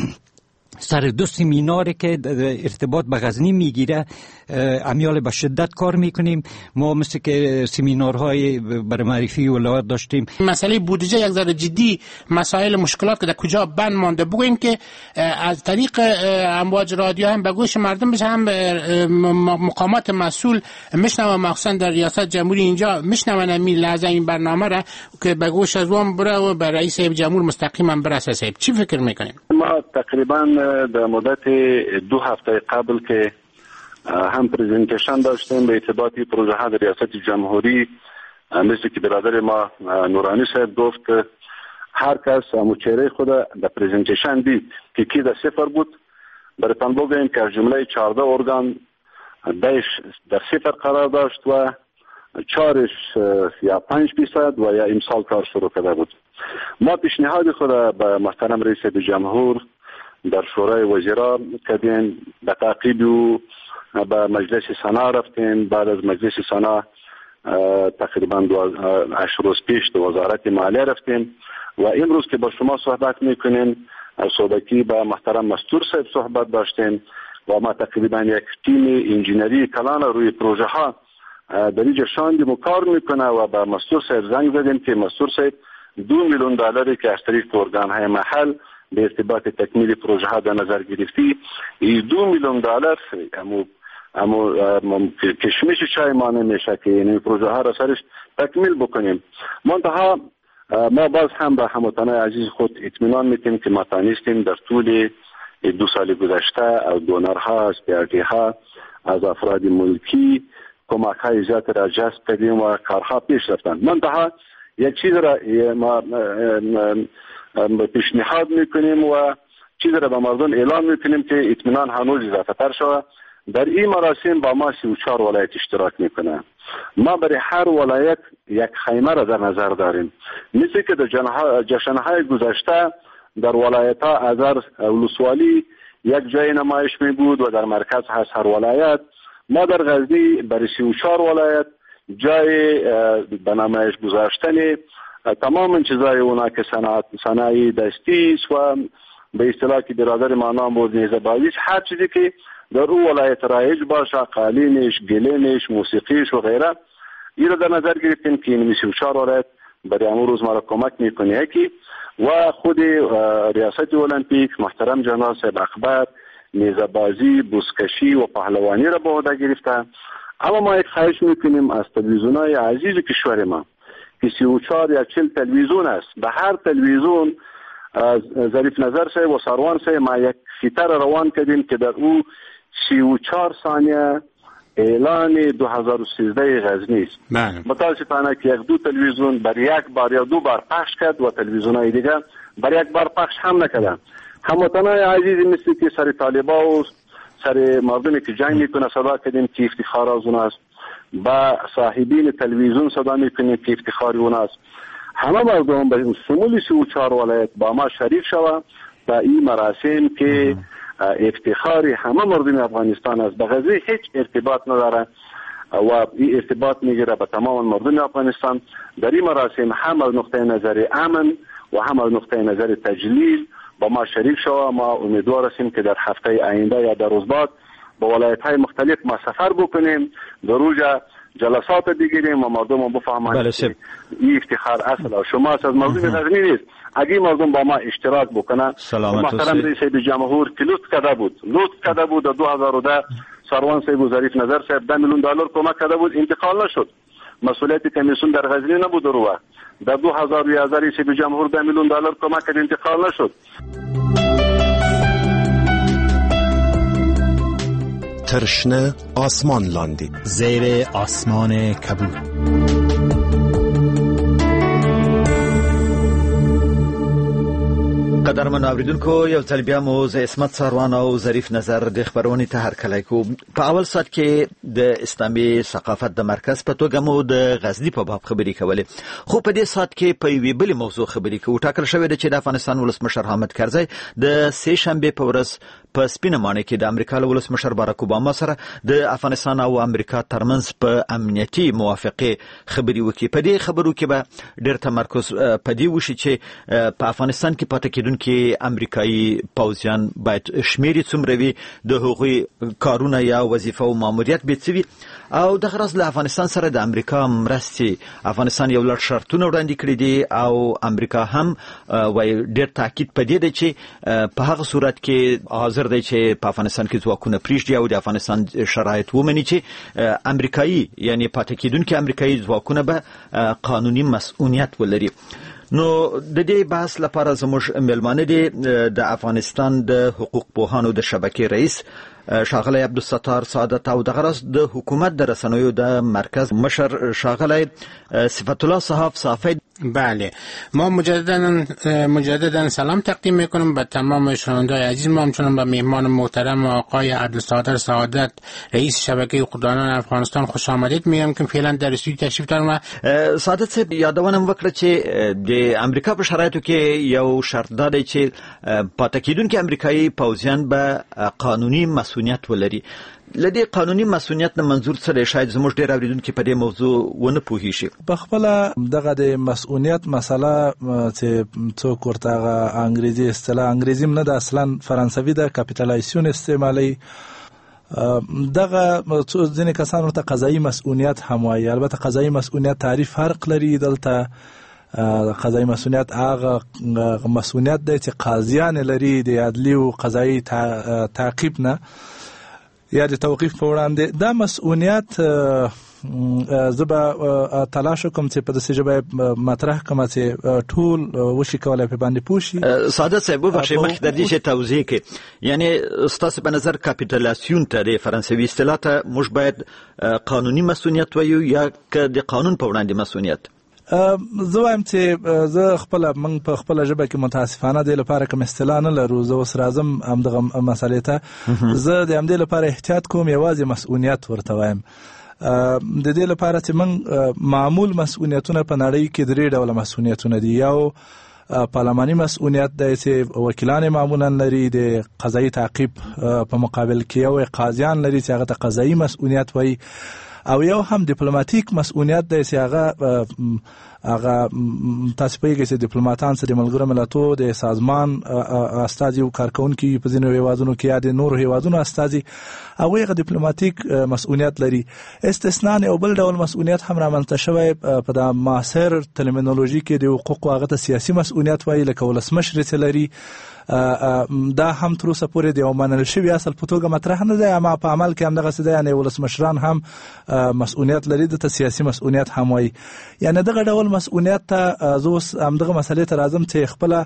سر 2 سمیناری که ارتباط به غزنی میگیره امیال به شدت کار میکنیم. ما مثل که سمینارهای برای معرفی ولایات داشتیم. مسئله بودجه یک ذره جدی، مسائل مشکلات که در کجا بند مانده، بگویم که از طریق امواج رادیو هم به گوش مردم بشه، هم مقامات مسئول میشنوه، مخصوصا در ریاست جمهوری اینجا میشنون همین لحظه این برنامه را که به گوش از وام بره و به رئیس جمهور مستقیما برسه. صاحب چی فکر میکنیم؟ ما تقریبا در مدت 2 هفته قبل که هم پریزنتیشن داشتیم به ارتباط پروژه ها در ریاست جمهوری، مثل که برادر ما نورانی صاحب گفت، هر کس چهره خود در پریزنتیشن دید که کی در صفر بود. براتون بگویم که از جمله 14 ارگان 10 در صفر قرار داشت و 4 یا 5% و یا امسال کار شروع کرده بود. ما پیشنهاد خود به محترم رئیس جمهور در شورای وزرا کردیم، به تعقیب او به مجلس سنا رفتیم. بعد از مجلس سنا تقریبا 8 روز پیش به وزارت مالیه رفتیم و امروز که با شما صحبت میکنیم صحبتی با محترم مستور صاحب صحبت داشتیم و ما تقریبا یک تیم انجینری کلان روی پروژه ها در اینجا شاندیم و کار میکنه و با مستور صاحب زنگ زدیم که مستور صاحب 2 میلیون دلاری که از طریق ارگان های محل به ارتباط تکمیل پروژه ها در نظر گرفتی، این 2 میلیون دلار اما کشمش چای ما نمیشه که این پروژه ها را سرش تکمیل بکنیم. منتها ما باز هم به هموطنان عزیز خود اطمینان میتیم که ما توانستیم در طول 2 سال گذشته از دونرها، از پیارتی ها، از افراد ملکی کمک های زیاد را جذب کردیم و کارها پیش رفتند. منتها یک چیز را ما پیشنهاد میکنیم و چیز را به مردم اعلام میکنیم که اطمینان هنوز اضافه تر شود. در این مراسم با ما 34 ولایت اشتراک میکنه. ما برای هر ولایت یک خیمه را در نظر داریم، مثل که در جشنهای گذشته در ولایت ها ازر ولسوالی یک جای نمایش می بود و در مرکز هست هر ولایت. ما در غزنی برای 34 ولایت جای به نمایش گذاشتن تمام چیزای اونا که صنایع دستی و به اصطلاح که برادر ما نام بود نیزه بازیش، هر چیزی که در او ولایت رایج باشه، قالینش، گلینش، موسیقیش و غیره، این را در نظر گرفتیم که این 34 ولایت برای امروز ما را کمک میکنه که و خود ریاست المپیک محترم جناب صاحب اخبار نیزه بازی، بوسکشی و پهلوانی را به عهده گرفته. اما ما یک خواهش میکنیم از تلویزیون‌های عزیز کشور ما که 34 یا 40 تلویزیون است، به هر تلویزیون ظریف نظر صاحب و سروان صاحب ما یک فیتر روان کردیم که در او 34 ثانیه اعلان 2013 غزنی است. متاسفانه که 1-2 تلویزیون بر یک بار یا 2 بار پخش کرد و تلویزیون‌های دیگه بر یک بار پخش هم نکردن. هموطنان عزیز مثل که سر طالبا و سر مردمی که جنگ میکنه صدا کردیم که افتخار از اون است، با صاحبین تلویزیون صدا میکنیم که افتخار اون است. همه مردم به شمول 34 ولایت با ما شریک شوند و این مراسم که افتخار همه مردم افغانستان است. به غزه هیچ ارتباط نداره و این ارتباط میگیره به تمام مردم افغانستان. در این مراسم هم از نقطه نظر امن و هم از نقطه نظر تجلیل با ما شریک شوند. ما امیدوار هستیم که در هفته آینده یا در روز بعد به ولایت های مختلف ما سفر بکنیم، در روزا جلسات بگیریم و مردم بفهمند که این افتخار اصل شما از مردم غزنی نیست. اگه مردم با ما اشتراک بکنن، محترم رئیس جمهور که لطف کرده بود در 2010 سروان صاحب و ظریف نظر صاحب 10 میلیون دلار کمک کرده بود، انتقال نشد. مسئولیت کمیسیون در غزنی نبود رو در 2011 رئیس جمهور 10 میلیون دلار کمک کرد، انتقال نشد. ترشنه آسمان لاندی، زیر آسمان کبود. قدرمن اوریدونکو، یو ځل بیا مو زه عصمت سروان او ظریف نظر د خبرونې ته هرکلی کوو. په اول ساعت کې د اسلامي ثقافت د مرکز په توګه مو د غزني په باب خبرې کولې، خو په دې ساعت کې په یوې بلې موضوع خبرې کوو. ټاکل شوې ده چې د افغانستان ولسمشر حامد کرزی د سې شنبې په ورځ په سپینه ماڼۍ کې د امریکا له ولسمشر باراک اوباما سره د افغانستان او امریکا ترمنځ په امنیتي موافقې خبرې وکړي. په دې خبرو کې به ډېر تمرکز په دې وشي چې په افغانستان کې پاتې کېدونکي امریکایي پوځیان باید شمېر یې څومره وي، د هغوی کارونه یا وظیفه او ماموریت به څه وي، او دغه راز له افغانستان سره د امریکا مرستې. افغانستان یو لړ شرطونه وړاندې کړي دي او امریکا هم وایي ډېر تاکید په دې دی چې په هغه صورت کې حاضر دی چې په افغانستان کې ځواکونه پرېږدي او د افغانستان شرایط ومني چې امریکایي یعنی پاتې کېدونکي امریکایي ځواکونه به قانوني مسؤلیت ولري. نو د دې بحث لپاره زموږ مېلمانه دي د افغانستان د حقوق پوهانو د شبکې رئیس شاغلی عبدالستار سعادت او دغه راز د حکومت د رسنیو د مرکز مشر شاغلی صفت الله صحاف صافی. بله، ما مجددا سلام تقدیم میکنم به تمام شنونده‌های عزیز ما، همچنان به مهمان محترم آقای عبدالستار سعادت رئیس شبکه قدرتان افغانستان خوش آمدید میگم که فعلا در استودیو تشریف دارم. سعادت صاحب یادونه وکړه چې د امریکا په شرایطو کې یو شرط دا دی چې پاتې کیدونکي امریکایي پوځیان به قانوني مسؤلیت ولري. لدې قانوني مسؤلیت نه منظور څه دی؟ شاید زموږ ډېر اوریدونکي په دې موضوع ونه پوهیږي. په خپله دغه د مسؤلیت مسله چې څوک ورته انګریزي اصطلاح انګریزي نه ده، اصلا فرانسوي ده، کاپیټالایزیشن استعمالوي. دغه ځینې کسان ورته قضایي مسؤلیت هم وایي. البته قضایي مسؤلیت تعریف فرق لري. دلته قضایي مسؤلیت هغه مسؤلیت دی چې قاضیان لري د عدلي او قضایي تعقیب نه یا د توقیف په وړاندې. دا مسؤلیت زه به تلاش وکړم چې په داسې ژبه مطرح کړم چې ټول وشي کولی په باندې پوه شي. سعادت صاحب وبخښئ مخکې د دې چې توضیح کړئ، یعنی ستاسو په نظر کاپیټالاسیون ته د فرانسوي اصطلاح ته موږ باید قانوني مسؤلیت وایو یا که د قانون په وړاندې مسؤلیت؟ زه وایم چې زه موږ په خپله ژبه کې متاسفانه دې لپاره کوم اصطلاح نه لرو. زه اوس راځم همدغه مسئلې ته. زه د همدې لپاره احتیاط کوم، یوازې مسؤلیت ورته وایم. د دې لپاره چې موږ معمول مسؤلیتونه په نړۍ کې 3 ډوله مسؤلیتونه دي. یو پارلماني مسؤلیت دی چې وکیلان معمولا لري د قضایي تعقیب په مقابل کې، یو قاضیان لري چې هغه ته قضایي مسؤلیت وایي، او یو هم دیپلوماتیک مسؤلیت دی چې هغه تاسو پوهیږئ چې دیپلوماتان څه د ملګرو ملتونو د سازمان استازي او کارکونکي په ځینو هیوادونو کې یا د نورو هیوادونو استازي، هغوی هغه دیپلوماتیک مسؤلیت لري. استثناء یو بل ډول مسؤلیت هم رامنځته شوی په د معاصر ترمینولوژي کې د حقوقو هغه ته سیاسي مسؤلیت وایي، لکه ولسمشر چې لري. دا هم تر اوسه پورې د یو منل شوي اصل په توګه مطرح نه دی، اما په عمل کې همدغسې دی. یعنې ولسمشران هم مسؤلیت لري، دته سیاسي مسؤلیت هم وایي. یعنې دغه ډول مسؤلیت ته زه اوس همدغه مسئلې ته راځم چې خپله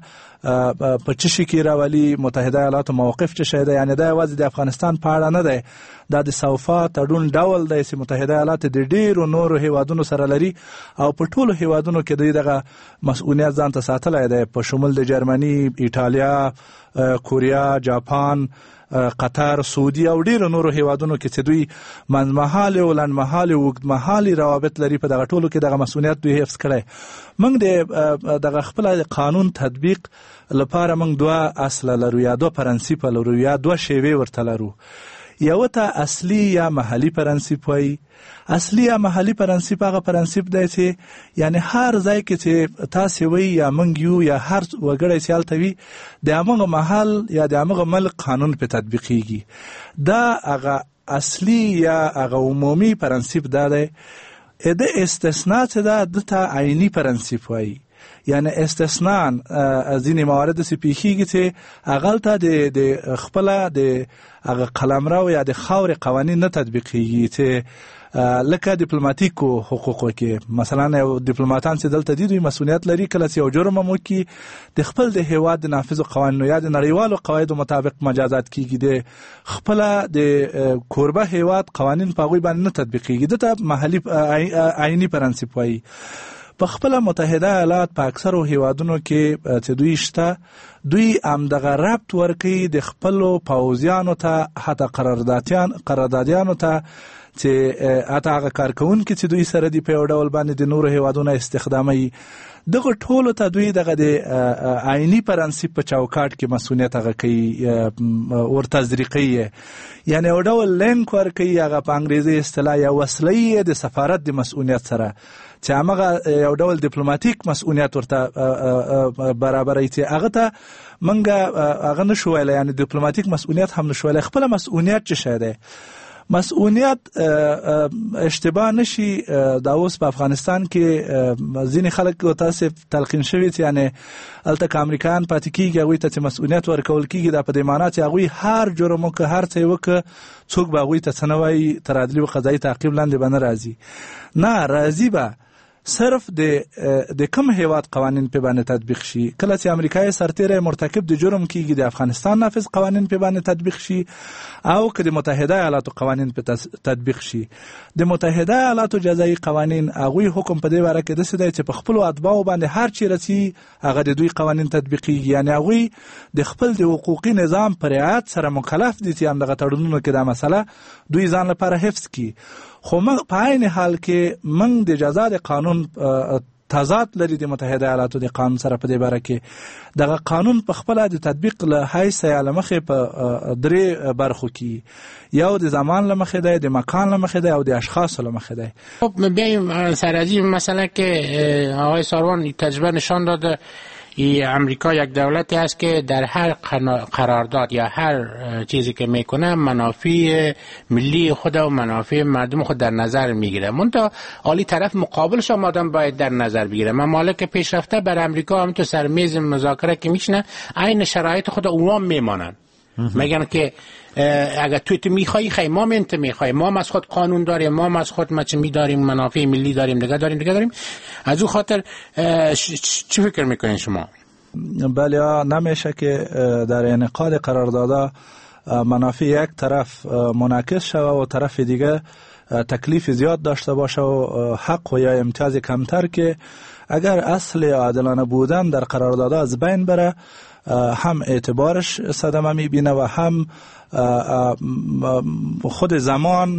په څه شي کې راولي متحده ایالاتو موقف څه شی دی. یعنې دا یوازې د افغانستان په اړه نه دی، دا د سوفا تړون ډول دی چې متحده ایالات د ډېرو نورو هیوادونو سره لري، او په ټولو هیوادونو کې دوی دغه مسؤلیت ځان ته ساتلی دی، په شمول د جرمني، ایټالیا، کوریا، جاپان، قطر، سعودي او ډیرو نورو هیوادونو کې چې دوی منځمهالې او لنډمهالې اوږدمهالې روابط لري، په دغه ټولو کې دغه مسؤلیت دوی حفظ کړی. موږ د دغه خپله قانون تطبیق لپاره موږ 2 اصله لرو یا 2 پرنسیپه لرو یا 2 شیوې ورته لرو. یو ته اصلي یا محلي پرنسیپ وایي. اصلي یا محلي پرنسیپ هغه پرنسیپ دی چې یعنی هر ځای کې چې تاسې وایي یا موږ یو یا هر وګړی چې هلته وي د همغه محل یا د همغه ملک قانون پې تطبیقیږي. دا هغه اصلي یا هغه عمومي پرنسیپ دا دی. د استثناء چې دا د ته عیني پرنسیپ وایي. یعنی استثناء ځینې موارد داسې پیښیږي چې هغلته د خپله د هغه قلمرو یا د خاورې قوانین نه تطبیقیږي، چې لکه دیپلوماتیکو حقوقو کې مثلا یو دیپلوماتان چې دلته دي دوی مسؤلیت لري کله چې یو جرم هم وکړي د خپل د هیواد د نافذو قوانینو یا د نړیوالو قواعدو مطابق مجازات کیږي، د خپله د کوربه هیواد قوانین په هغوی باندې نه تطبیقیږي. دته محلي عیني پرنسیپ وایي. په خپله متحده ایالات په اکثرو هیوادونو کې چې دوی شته، دوی همدغه ربط ورکوي د خپلو پوځیانو ته، حتی قراردادیانو ته، چې حتی هغه کارکوونکي چې دوی سره دي په یو ډول باندې د نورو هیوادونو استخداموي. دغه ټولو ته دوی دغه د عیني پرنسیپ په چوکاټ کې مسؤلیت هغه کوي، ورته تطبیقوي. یعنې یو ډول لینک ورکوي، هغه په انګریزي اصطلاح یا وصله د سفارت د مسؤلیت سره، چې هغه یو ډول دیپلوماتیک مسؤلیت ورته برابروي، چې هغه ته موږ هغه نشو ویلی، یعنې دیپلوماتیک مسؤلیت هم نشو ویلی. خپله مسؤلیت څه شی دی؟ مسؤلیت اشتباه نشي، دا اوس په افغانستان کې ځینې خلک تاسې تلقین شوي چې یعنې هلته که امریکایان پاتې کېږي هغوی ته چې مسؤلیت ورکول کېږي، دا په دې معنا چې هغوی هر جرم وکړه، هر څه یې وکړه، څوک به هغوی ته څه نه وایي، تر عدلي و قضایي تعقیب لاندې به نه راځي. نه، راځي به، صرف د کوم هیواد قوانین په باندې تطبیق شي. کله چې امریکای سرتیری مرتکب د جرم کیږي د افغانستان نافذ قوانین په باندې تطبیق شي او که د متحده ایالاتو قوانین په تطبیق شي. د متحده ایالاتو جزایی قوانین هغوی حکم په دې باره کې داسې دی چې په خپلو اتباعو باندې هر چیرې چې هغه د دوی قوانین تطبیقیږي، یعنی هغوی د خپل د حقوقي نظام په رعایت سره مکلف دي چې همدغه تړونونو کې دا مسله دوی ځان لپاره حفظ کړي. خو په عین حال کې موږ د جزا د قانون تضاد لري د متحده ایالاتو د قانون سره په دې باره کې. دغه قانون په خپل د تطبیق له حیث یې لمخې په درې برخو کې، یو د زمان لمخې دی، د مکان لمخې دی او د اشخاص لمخې دی. خب بیایم سر از این مسئله که آقای ساروان تجربه نشان داده امریکا یک دولتی است که در هر قرارداد یا هر چیزی که میکنه منافع ملی خود و منافع مردم خود در نظر میگیره. منتها عالی طرف مقابلش هم آدم باید در نظر بگیره. ممالک پیشرفته بر امریکا هم تو سر میز مذاکره که میشنه عین شرایط خود اونا میمانن، میگن که اگر تو میخوایی خیلی ما منت میخوایی، ما از خود قانون داریم، ما از خود ما چه میداریم، منافع ملی داریم، دیگه داریم. از اون خاطر چی فکر میکنین شما؟ بله، نمیشه که در انعقاد قراردادها منافع یک طرف منعکس شوه و طرف دیگه تکلیف زیاد داشته باشه و حق و یا امتیاز کمتر، که اگر اصل عادلانه بودن در قراردادها از بین بره هم اعتبارش صدمه میبینه و هم خود زمان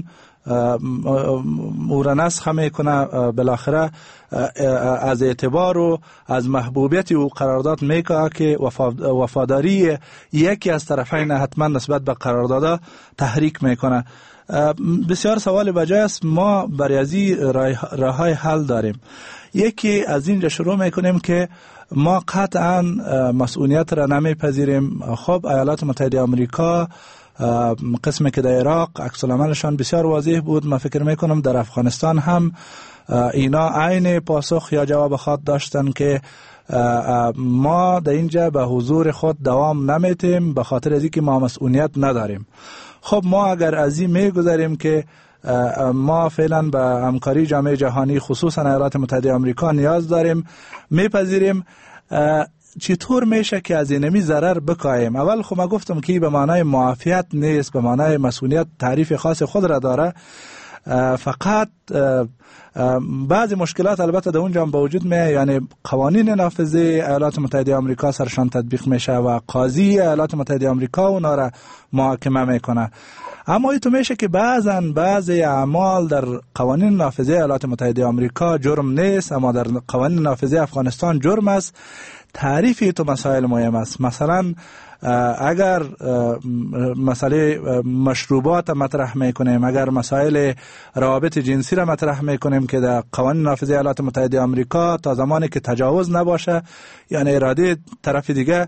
او را نسخ میکنه، بالاخره از اعتبار و از محبوبیت او قرارداد میکنه که وفاداری یکی از طرفین حتما نسبت به قرارداد تحریک میکنه. بسیار سوال بجای است. ما برای از راههای حل داریم. یکی از اینجا شروع میکنیم که ما قطعا مسئولیت را نمیپذیریم. خب ایالات متحده آمریکا قسمی که در عراق عکس العملشان بسیار واضح بود، من فکر میکنم در افغانستان هم اینا عین پاسخ یا جواب خود داشتن که ما در اینجا به حضور خود دوام نمیتیم به خاطر از اینکه ما مسئولیت نداریم. خب ما اگر از این میگذاریم که ما فعلا به همکاری جامعه جهانی خصوصا ایالات متحده آمریکا نیاز داریم، میپذیریم، چطور میشه که از اینمی ضرر بکایم؟ اول خب ما گفتم که به معنای معافیت نیست، به معنای مسئولیت تعریف خاص خود را داره. فقط بعضی مشکلات البته در اونجا هم به وجود میاد، یعنی قوانین نافذه ایالات متحده آمریکا سرشان تطبیق میشه و قاضی ایالات متحده آمریکا اونا را محاکمه میکنه. اما این تو میشه که بعضی اعمال در قوانین نافذه ایالات متحده آمریکا جرم نیست، اما در قوانین نافذه افغانستان جرم است. تعریفی تو مسائل مهم است. مثلا اگر مسئله مشروبات مطرح میکنیم، اگر مسائل روابط جنسی را مطرح میکنیم که در قوانین نافذه ایالات متحده آمریکا تا زمانی که تجاوز نباشه، یعنی اراده طرف دیگه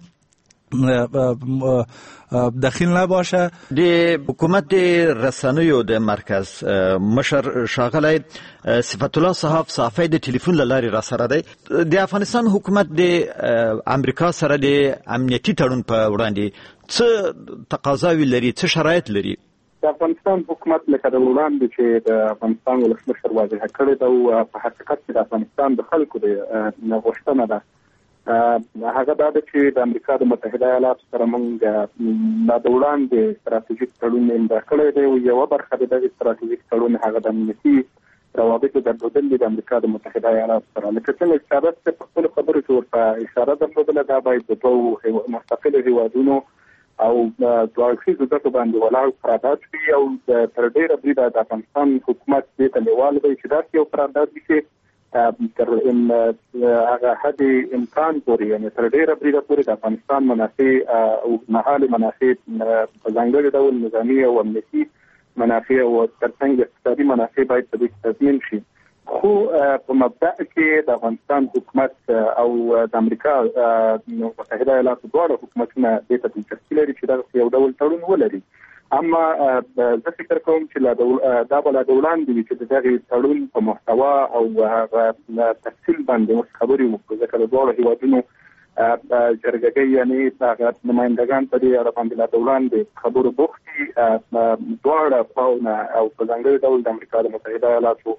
دخیل نباشه. د حکومت رسنیو د مرکز مشر ښاغلی صفت الله صحافی د ټلیفون له لارې را سره دی. د افغانستان حکومت د امریکا سره د امنیتي تړون په وړاندې څه تقاضاوې لري، څه شرایط لري؟ د افغانستان حکومت لکه د وړاندې چې د افغانستان ولسمشر واضح کړی ده او په حقیقت کې د افغانستان د خلکو د غوښتنه ده، هغه دا ده چې د امریکا د متحده ایالاتو سره موږ د وړاندې ستراتیژیک تړون امضا کړی دی او یوه برخه د دغې ستراتیژیک تړون هغه د امنیتي روابطو درلودل دي د امریکا د متحده ایالاتو سره. لکه څنګه چې ثابت دی په خپلو خبرو کې ورته اشاره درلودله، دا باید د دوو مستقلو هیوادونو او دوه اړخیزو ګټو باندې ولاړ قرارداد وي او تر ډېره بریده د افغانستان حکومت دې ته لیواله دی چې داسې یو قرارداد وي تر هغه حد امکان پورې، یعنی تر ډېره بریده پورې د افغانستان منافع او مهالې منافع په ځانګړي ډول نظامي او امنیتي منافع او ترڅنګ اقتصادي منافع باید په دې کې تضمین شي. خو په مبدأ کې د افغانستان حکومت او د امریکا متحده ایالاتو دواړه حکومتونه دې ته دلچسپي لري چې دغسې یو ډول تړون ولري. اما زه فکر کوم چې دا به لا د وړاندې وي چې د دغې تړون په محتوا او تفصیل باندې اوس خبرې وکړو، ځکه د دواړو هیوادونو جرګګۍ یعنې هغه نمایندګان په دې اړه باندې لا د وړاندې خبرو بوخت دي. دواړه خواونه او په ځانګړي ډول د امریکا د متحده ایالاتو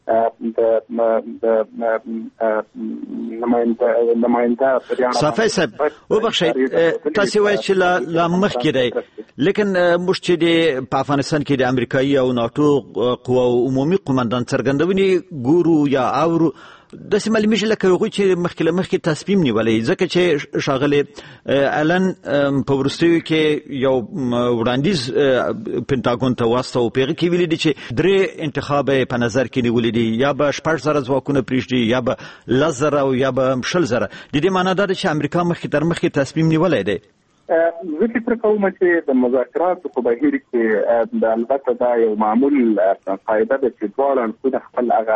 نماینده صافی صاحب وبخښئ تاسو وایئ چې لا مخکې دی لیکن موږ چې په افغانستان کې د امریکایي او ناتو قواو عمومي قومندان څرګندونې ګورو یا اورو داسې معلومیږي لکه هغوی چې مخکې تصمیم نیولی ځکه چې ښاغلی الن په وروستیو کې یو وړاندیز پنټاګون ته واستاوه په هغې کې ویلي دي چې 3 انتخاب په نظر کې نیولي دي یا به 6,000 ځواکونه پرېږدي یا به 10,000 او یا به 20,000 د دې معنا دا ده چې امریکا تر مخکې تصمیم نیولی دی. زه فکر کوم چې د مذاکراتو په بهیر کې البته دا یو معمول قاعده ده چې دواړه اړخونه خپل هغه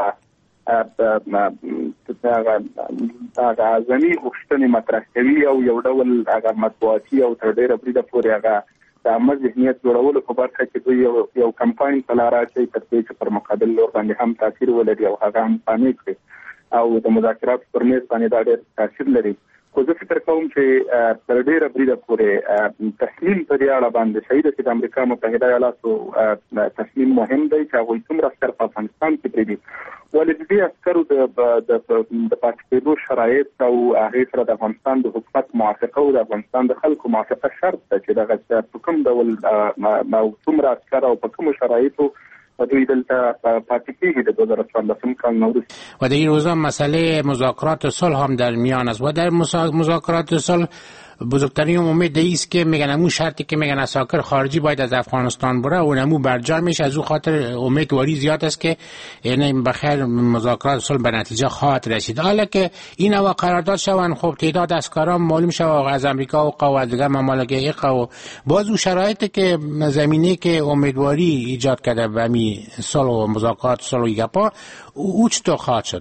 ځاني غوښتنې مطرح کوي او یو ډول هغه مطبوعاتي او تر ډېره بریده پورې هغه د عامه ذهنیت جوړولو په برخه کې دوی یو کمپاین په لاره اچوي تر څو چې پر مقابل لور باندې هم تاثیر ولري او هغه هم قانع کړي او د مذاکراتو پر میز باندې دا ډېر تاثیر لري. خو زه فکر کوم چې تر ډېره بریده پورې تصمیم په دې اړه باندې صحیح ده چې د امریکا متحده ایالاتو تصمیم مهم دی چې هغوی څومره عسکر په افغانستان کې پرېږدي ولې د دې عسکرو د پاتې کېدو شرایط او هغې سره د افغانستان د حکومت موافقه او د افغانستان د خلکو موافقه شرط ده چې دغه په کوم ډول څومره عسکر او په کومو شرایطو و دوی دلته پاتې کېږي د 2014 کال نه وروسته. و در این روزا مسئله مذاکرات صلح هم در میان است و در مذاکرات صلح بزرگترین امید است که میگن امو شرطی که میگن اساکر خارجی باید از افغانستان بره و امو برجا میشه از او خاطر امیدواری زیاد است که یعنی بخیر مذاکرات صلح به نتیجه خواهد رسید. حالا که این نوع قرارداد شوند خب تعداد اسکران معلوم شود از امریکا و قوا دیگر ممالک و باز او شرایطی که زمینه که امیدواری ایجاد کرده به می صلح و مذاکرات صلح و گپا او چطور خواهد شد؟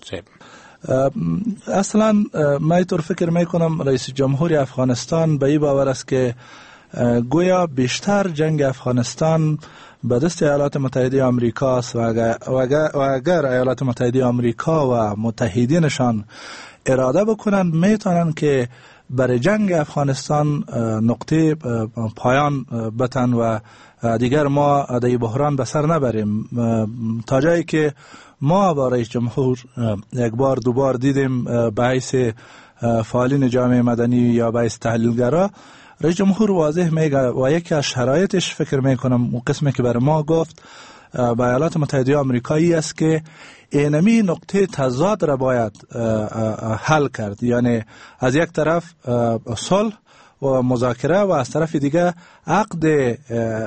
اصلا من اینطور فکر میکنم رئیس جمهور افغانستان به این باور است که گویا بیشتر جنگ افغانستان به دست ایالات متحده آمریکا است و اگر ایالات متحده آمریکا و متحدینشان اراده بکنند میتونن که برای جنگ افغانستان نقطه پایان بتن و دیگر ما در بحران به سر نبریم تا جایی که ما با رئیس جمهور یک بار دو بار دیدیم به حیث فعالین جامعه مدنی یا به حیث تحلیلگرا رئیس جمهور واضح میگه و یکی از شرایطش فکر میکنم اون قسمی که برای ما گفت به ایالات متحده آمریکایی است که اینمی نقطه تضاد را باید حل کرد، یعنی از یک طرف صلح و مذاکره و از طرف دیگه عقد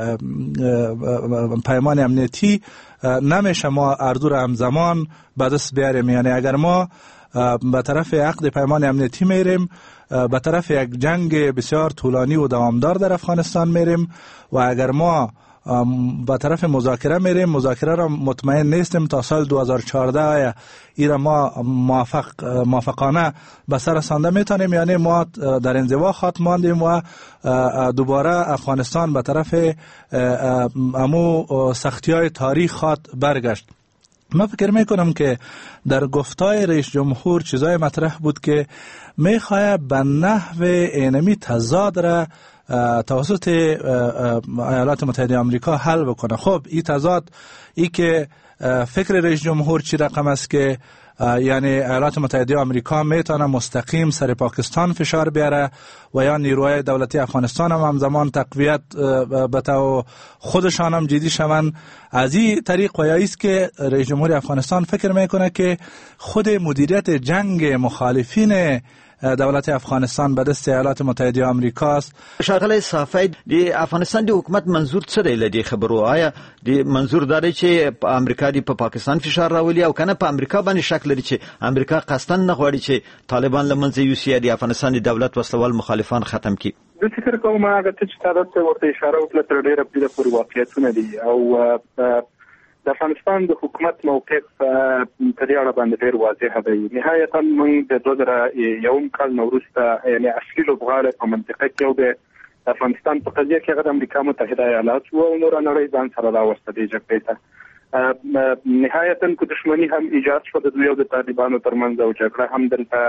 پیمان امنیتی نمیشه ما اردو را همزمان به دست بیاریم. یعنی اگر ما به طرف عقد پیمان امنیتی میریم به طرف یک جنگ بسیار طولانی و دوامدار در افغانستان میریم و اگر ما به طرف مذاکره میریم مذاکره را مطمئن نیستیم تا سال 2014 ایرا ما موافقانه به سر رسانده میتونیم، یعنی ما در انزوا خط ماندیم و دوباره افغانستان به طرف امو سختی های تاریخ خط برگشت. من فکر میکنم که در گفتای رئیس جمهور چیزای مطرح بود که میخواه به نحو اینمی تضاد را توسط ایالات متحده آمریکا حل بکنه. خب این تضاد ای که فکر رئیس جمهور چی رقم است که یعنی ایالات متحده آمریکا میتونه مستقیم سر پاکستان فشار بیاره و یا نیروهای دولتی افغانستان هم همزمان تقویت بته و خودشان هم جدی شون. از این طریق و یا ایست که رئیس جمهور افغانستان فکر میکنه که خود مدیریت جنگ مخالفین دولت افغانستان به دست ایالات متحده آمریکا است. ښاغلی صافی د افغانستان د حکومت منظور څه دی له دې خبرو؟ آیا د منظور دا دی چې امریکا د په پاکستان فشار راولي او کنه په امریکا باندې شک لري چې امریکا قصداً نه غواړي چې طالبان له منځه یوسي یا د افغانستان د دولت وسلوال مخالفان ختم کړي؟ زه فکر کوم هغه څه چې تاسو ورته اشاره وکړه تر ډېره پوره پورې واقعیتونه دي او د افغانستان د حکومت موقف په دې اړه باندې ډېر واضح دی. نهایتا موږ د 2001 کال نه وروسته یعنی اصلي لوبغاړی په منطقه کې او د افغانستان په قضیه کې هغه د امریکا متحده ایالات او نور نړۍ ځان سره راوسته دی جګړې ته. نهایتا کو دښمني هم ایجاد شو د دوی او د طالبانو ترمنځ او جګړه هم دلته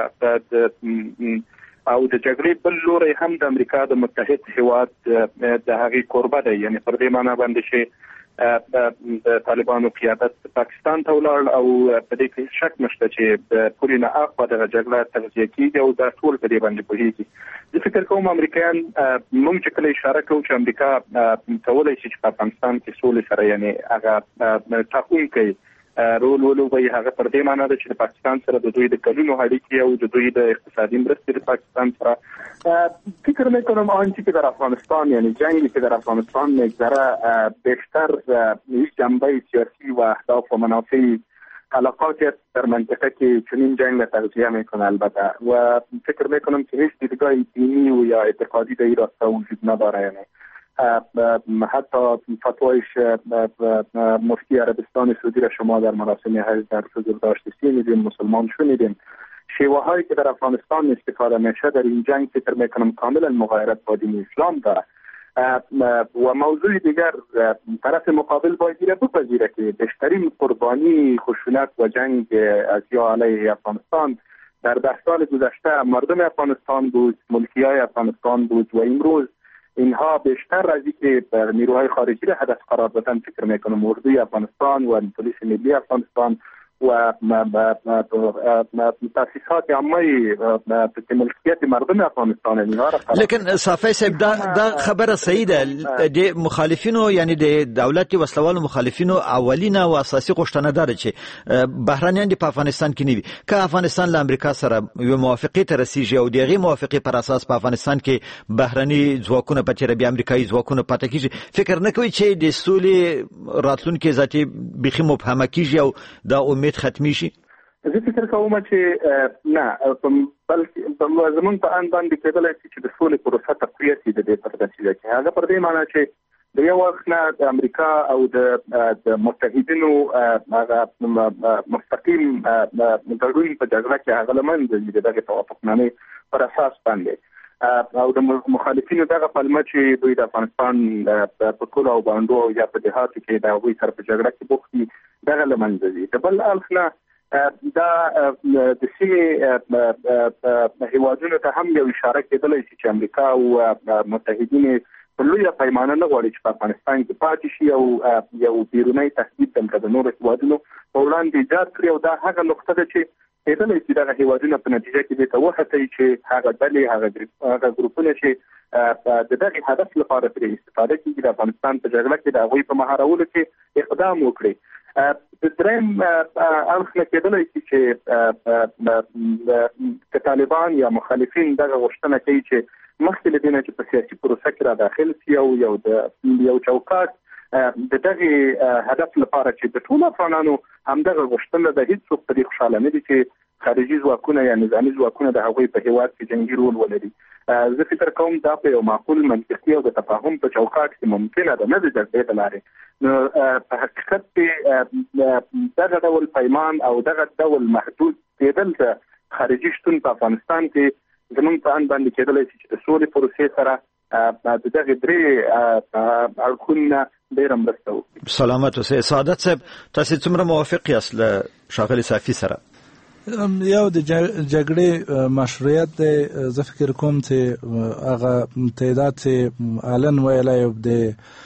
او د جګړې بل لوري هم د امریکا د متحد هیواد د هغې کوربه دی، یعنی پر دې معنی باندې چې د طالبانو قیادت پاکستان ته ولاړ او په دې کې شک نشته چې د پورې نه اخوا د جګړه تغذیه کیږي او د ټول په دې باندې پوهیږي. زه فکر کوم امریکایان موږ چې کله اشاره کوو چې امریکا کولای شي چې په افغانستان کې سولې سره یعنی هغه تحقیق کوي رول ولوبي هغه پر دې معنی ده چې پاکستان سره د دوی د کلونو اړیکې او د دوی د اقتصادي مرستې د پاکستان سره فکر میکنم آنچه که در افغانستان یعنی جنگی که در افغانستان میگذره بیشتر یک جنبه سیاسی و اهداف و منافع علاقات در منطقه که چنین جنگ تغذیه میکنه البته و فکر میکنم که هیچ دیدگاه دینی و یا اعتقادی در این راستا وجود نداره. یعنی حتی فتوایش مفتی عربستان سعودی را شما در مراسم حج در حضور شنیدیم، مسلمان شنیدیم. شیوه هایی که در افغانستان استفاده میشه در این جنگ فکر میکنم کاملا مغایرت با دین اسلام داره. و موضوع دیگر طرف مقابل باید بپذیره که بیشترین قربانی خشونت و جنگ از یا علیه افغانستان در 10 سال گذشته مردم افغانستان بود، ملکیای افغانستان بود و امروز اینها بیشتر از اینکه نیروهای خارجی را هدف قرار بدن فکر میکنم اردوی افغانستان و پلیس ملی افغانستان و تاسیسات عامه په ملکیت مردم افغانستان اینها را لیکن صافی صاحب دا خبره صحیح ده. د مخالفینو یعنی د دولت وسلوالو مخالفینو اولینه او اساسي غوښتنه ده چې بهرانيان په افغانستان کې نیوي که افغانستان له امریکا سره یو موافقه ته رسیږي او دغه موافقه پر اساس په افغانستان کې بهراني ځواکونه په تیر بیا امریکایي ځواکونه پاتې کیږي. فکر نه کوي چې د سولې راتلونکي ذاتي بخي مبهمه کیږي او دا امید ختمی شي؟ زه فکر کوم چې نه بلکې زمون په ان باندې کېدل چې د سولې پروسه تقویه شي د دې پر نتیجه کې هغه پر دې معنی چې د یو وخت نه د امریکا او د متحدینو هغه مستقیم ګډون په جګړه کې هغه لمن دغه توافقنامه پر اساس باندې او د مخالفینو دغه پلمه چې دوی د افغانستان په ټول او باندې یا په دهات کې د وی سره په جګړه کې بوختي دغه لمن دي. د بل اړخ دا د سیمې هیوادونو ته هم یو اشاره کېدلای شي چې امریکا او متحدین په لویه پیمانه نه غواړي چې په افغانستان کې پاتې شي او یو بیرونی تهدید د نورو هیوادونو په وړاندې ایجاد کړي او دا هغه نقطه ده چې کېدلای شي دغه هیوادونه په نتیجه کې د توهته چې هغه ډلې هغه ګروپونه چې د دغه هدف لپاره پرې استفاده کوي د افغانستان په جګړه کې د هغوی په مهارولو کې اقدام وکړي. د دریم اړخ نه کېدلای شي چې طالبان یا مخالفین دغه غوښتنه کوي چې مخکې له دې نه چې په سیاسي پروسه کې را داخل شي او یو چوکاټ د دغه هدف لپاره چې د ټولو افغانانو همدغه غوښتنه د هیڅ څوک په دې خوشاله نه دي چې خارجي ځواکونه یا نظامي ځواکونه د هغوی په هیواد کې جنګي رول ولري. زه فکر کوم دا په یو معقول منطقي او د تفاهم په چوکاټ کې ممکنه ده، نه د جګړې د لارې. نو په حقیقت کې دغه ډول پیمان او دغه ډول محدود کېدل د خارجي شتون په افغانستان کې زموږ په ان باندې کېدلی شي چې د سولې پروسې سره د دغه درې اړخونه ډېره مرسته وکړي. سلامت اوسئ. سعادت صاحب تاسو څومره موافق یاست له ښاغلي صافي سره؟ یو د جګړې مشروعیت دی. زه فکر کوم چې هغه تعداد چې الان ویلی د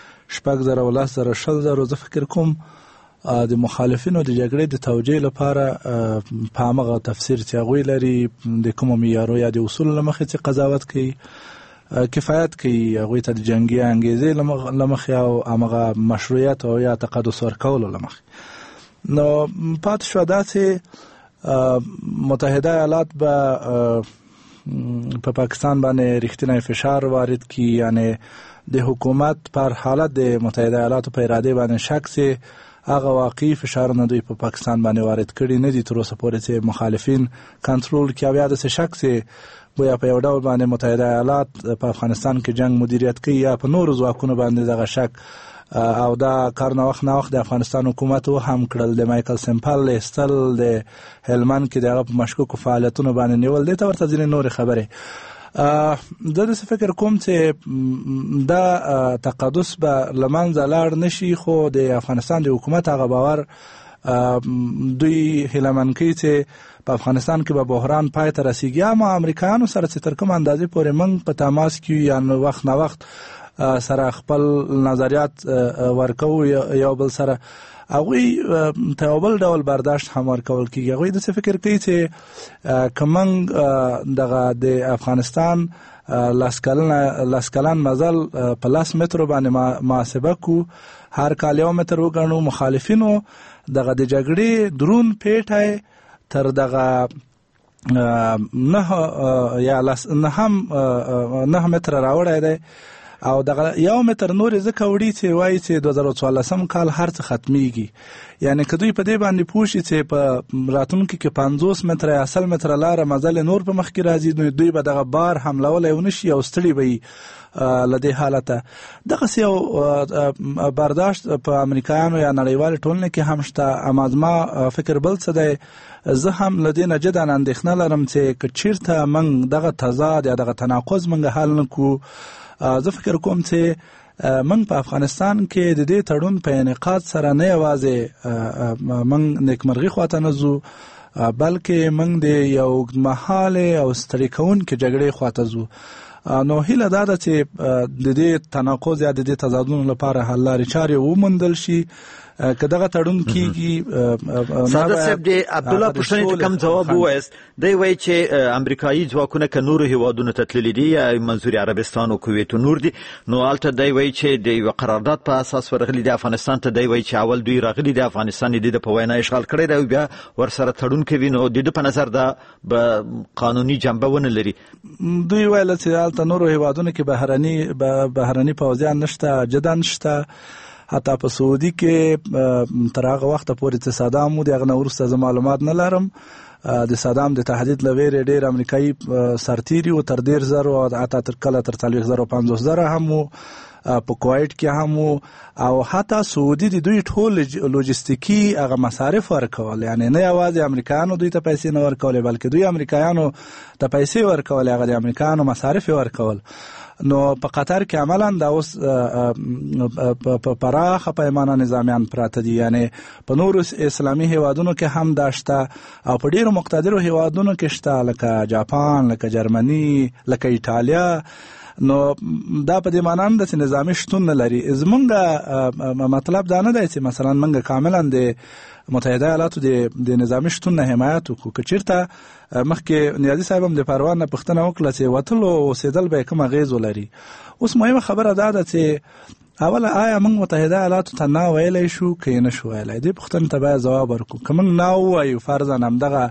6,000 زه فکر کوم د مخالفینو د جګړې د توجیه لپاره په هغه تفسیر چې هغوی لري د کومو معیارو یا د اصول له مخې چې قضاوت کوي کفایت کوي هغوی ته د جنګي انګیزې له مخې او هغه مشروعیت او یا تقدس ورکولو له مخې. نو پاتې شوه دا چې متحده ایالات به په پاکستان باندې رښتینی فشار وارد کړي، یعنی د حکومت پر حالت د متحده ایالاتو په اراده باندې شک سي هغه واقعي فشارونه دوی په پاکستان باندې وارد کړي نه دي تر اوسه پورې چې مخالفین کنټرول کړي. بیا د شک سي بیا په یو ډول باندې متحده ایالات په افغانستان کې جنگ مدیریت کوي یا په نورو ځواکونو باندې دغه شک او دا کار نه وخت د افغانستان حکومت هم کړل. د مایکل سمپل استل د هلمند کې دغه مشکوک فعالیتونو باندې نیول دي ته ورته ځینې نور خبرې. زه د فکر کوم چې دا تقدس به لمنځه لاړ نشي، خو د افغانستان د حکومت هغه باور دوی هیلهمن کوي چې په افغانستان کې به بحران پای ته رسیږي. اما امریکایانو سره چې تر کوم اندازې پورې موږ په تماس کې یا وخت نه وخت سره خپل نظریات ورکو یو بل سره هغوی ته یو بل ډول برداشت هم ورکول کېږي. هغوی داسې فکر کوي چې که موږ دغه د افغانستان لاس کلن مزل په 10 مترو باندې محاسبه کو، هر کال 1 متر وګڼو، مخالفینو دغه د جګړې درون پیټی تر دغه 9 متر راوړی دی او دغه 1 متر نور ځکه وړي چې وایي چې 2014 کال هر څه ختمیږي. یعنی که دوی په دې باندې پوه شي چې په راتلونکي کې 50 متره یا 100 متره لاره مزل نور په مخ کې راځي، دوی به دغه بار حملولی ونه شي او ستړي به له دې حالته. دغسې یو برداشت په امریکایانو یا نړیوالې ټولنې کې هم شته. اما زما فکر بل څه دی، زه هم له دې نه جدا اندېښنه لرم چې که چېرته موږ دغه تضاد یا دغه تناقض موږ حل نه کړو، زه فکر کوم چې موږ په افغانستان کې د دې تړون په انعقاد سره نه یوازې موږ نیکمرغي خواته نه ځو، بلکې موږ د یو اوږدمهالې او ستړي کوونکې جګړې خواته ځو. نو هیله دا ده چې د دې تناقض یا د دې تضادونو لپاره حل لارې چارې وموندل شي. که دغه تړون کېږي، ساده صاحب د عبدالله پوښتنې ته کوم ځواب ووایست؟ دی وایي چې امریکایي ځواکونه که نورو هیوادونو ته تللي دي یا منظور عربستان او کویت و نور دي، نو هلته دی وایي چې د یو قرارداد په اساس ورغلي دي افغانستان ته. دی وایي چې اول دوی راغلي دي افغانستان یې د په وینا اشغال کړی دی او بیا ورسره تړون کوي، نو د ده په نظر دا به قانوني جنبه ونه لري. دوی ویل چې هلته نورو هیوادونو کې بهرني پوځیان نشته، جدا نشته. حتی په سعودي کې تر هغه وخته پورې چې صدام و، د هغه نه وروسته زه معلومات نه لرم، د صدام د تهدید له ویرې ډېر امریکایي سرتیري و، تر 10,000 او حتی تر کله تر 40,000 او 50,000 هم و، په کویت کې هم و، او حتی سعودي د دوی ټول لوجستیکي هغه مصارف ورکول. یعنی نه یوازې امریکایانو دوی ته پیسې نه ورکولې، بلکې دوی امریکایانو ته پیسې ورکولې، هغه د امریکایانو مصارف ورکول. نو په قطر کې عملا دا اوس په پراخه پیمانه نظامیان پراته دي. یعنی په نورو اسلامي هیوادونو کې هم دا شته او په ډیرو مقتدرو هیوادونو کې شته، لکه جاپان، لکه جرمني، لکه ایټالیا. نو دا په دې معنی ده چې نظامي شتون نه لري. زمونږ مطلب دا نه دی چې مثلا موږ کاملا د متحده ایالاتو د نظامي شتون نه حمایت وکړو. که چېرته مخکې نیازي صاحب هم د پروان نه پوښتنه وکړه چې وتلو اوسېدل به یې کوم اغېز ولري. اوس مهمه خبره دا ده چې اوله آیا موږ متحده ایالاتو ته نه ویلی شو که یې نه شو ویلی؟ دې پوښتنې ته باید ځواب ورکړو. که موږ نه ووایو فرضاً همدغه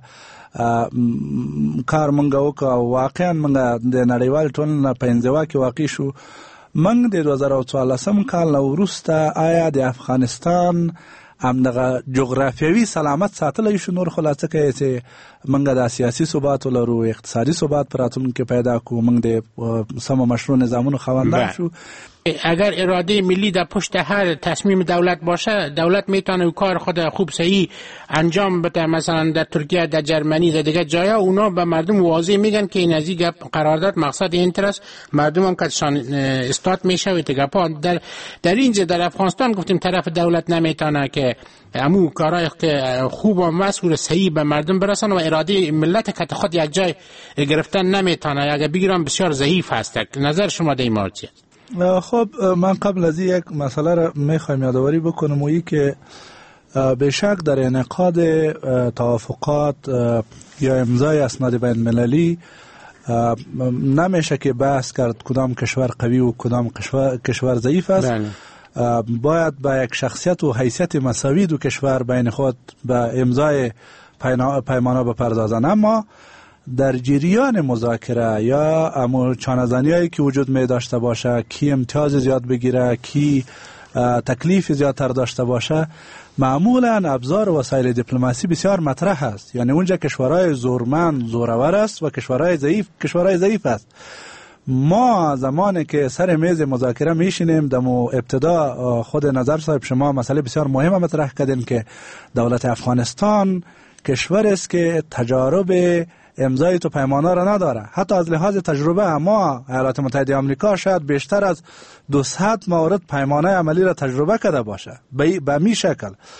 کار موږ وکړو او واقعا موږ د نړیوالې ټولنې نه په انزوا کې واقع شو، موږ د 2014 کال نه وروسته آیا د افغانستان همدغه جغرافیوي سلامت ساتلی شو؟ نور خو لا څه کوي چې موږ د سیاسي ثبات ولرو، اقتصادي ثبات په راتلونکي کې پیدا کړو، موږ د سم مشروع نظامونو خواندان شو. اگر اراده ملی در پشت هر تصمیم دولت باشه، دولت میتونه کار خود خوب صحیح انجام بده. مثلا در ترکیه، در جرمنی، در دیگه جایا اونا به مردم واضح میگن که این از این قرارداد مقصد این است، مردم هم کدشان استات میشه و تگپا. در اینجا در افغانستان گفتیم طرف دولت نمیتونه که امو کارای که خوب و مسئول صحیح به مردم برسن و اراده ملت که خود یک جای گرفتن نمیتونه، اگر بگیرم بسیار ضعیف هست. نظر شما در این مورد چیه؟ خب من قبل از یک مسئله را میخوایم یادآوری بکنم، وی که به شک در انعقاد توافقات یا امضای اسناد بین المللی نمیشه که بحث کرد کدام کشور قوی و کدام کشور ضعیف است. باید با یک شخصیت و حیثیت مساوی دو کشور بین خود به امضای پیمانه بپردازند. اما در جریان مذاکره یا چانه‌زنی‌هایی که وجود می داشته باشه، کی امتیاز زیاد بگیره، کی تکلیف زیادتر داشته باشه، معمولا ابزار و وسایل دیپلماسی بسیار مطرح است. یعنی اونجا کشورهای زورمند زورآور است و کشورهای ضعیف است. ما زمانی که سر میز مذاکره میشینیم، دمو ابتدا خود نظر صاحب شما مسئله بسیار مهم مطرح کردین که دولت افغانستان کشور است که تجارب امضای تو پیمانه را نداره. حتی از لحاظ تجربه ما ایالات متحده آمریکا شاید بیشتر از 200 مورد پیمانه عملی را تجربه کرده باشه به می شکل.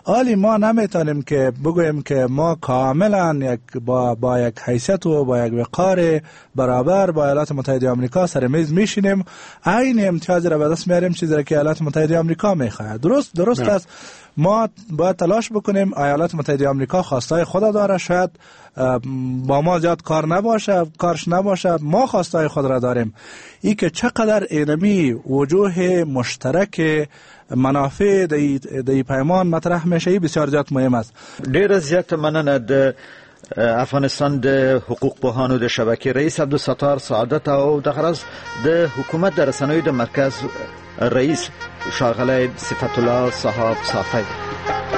حالی ما نمیتونیم که بگوییم که ما کاملا با یک حیثیت و با یک وقار برابر با ایالات متحده آمریکا سر میز میشینیم عین امتیاز را به دست میاریم چیزی که ایالات متحده آمریکا میخواد. درست است. ما باید تلاش بکنیم. ایالات متحده آمریکا خواستای خود داره، شاید با ما زیاد کارش نباشه، ما خواستای خود را داریم. ای که چقدر اینمی وجوه مشترک منافع دی پیمان مطرح میشه ای بسیار زیاد مهم است. ډیر زیات مننه د افغانستان د حقوق پوهانو د شبکې رئیس عبدالستار سعادت او د غرض د حکومت د رسنیو د مرکز رئیس ښاغلی صفت الله صاحب صافی.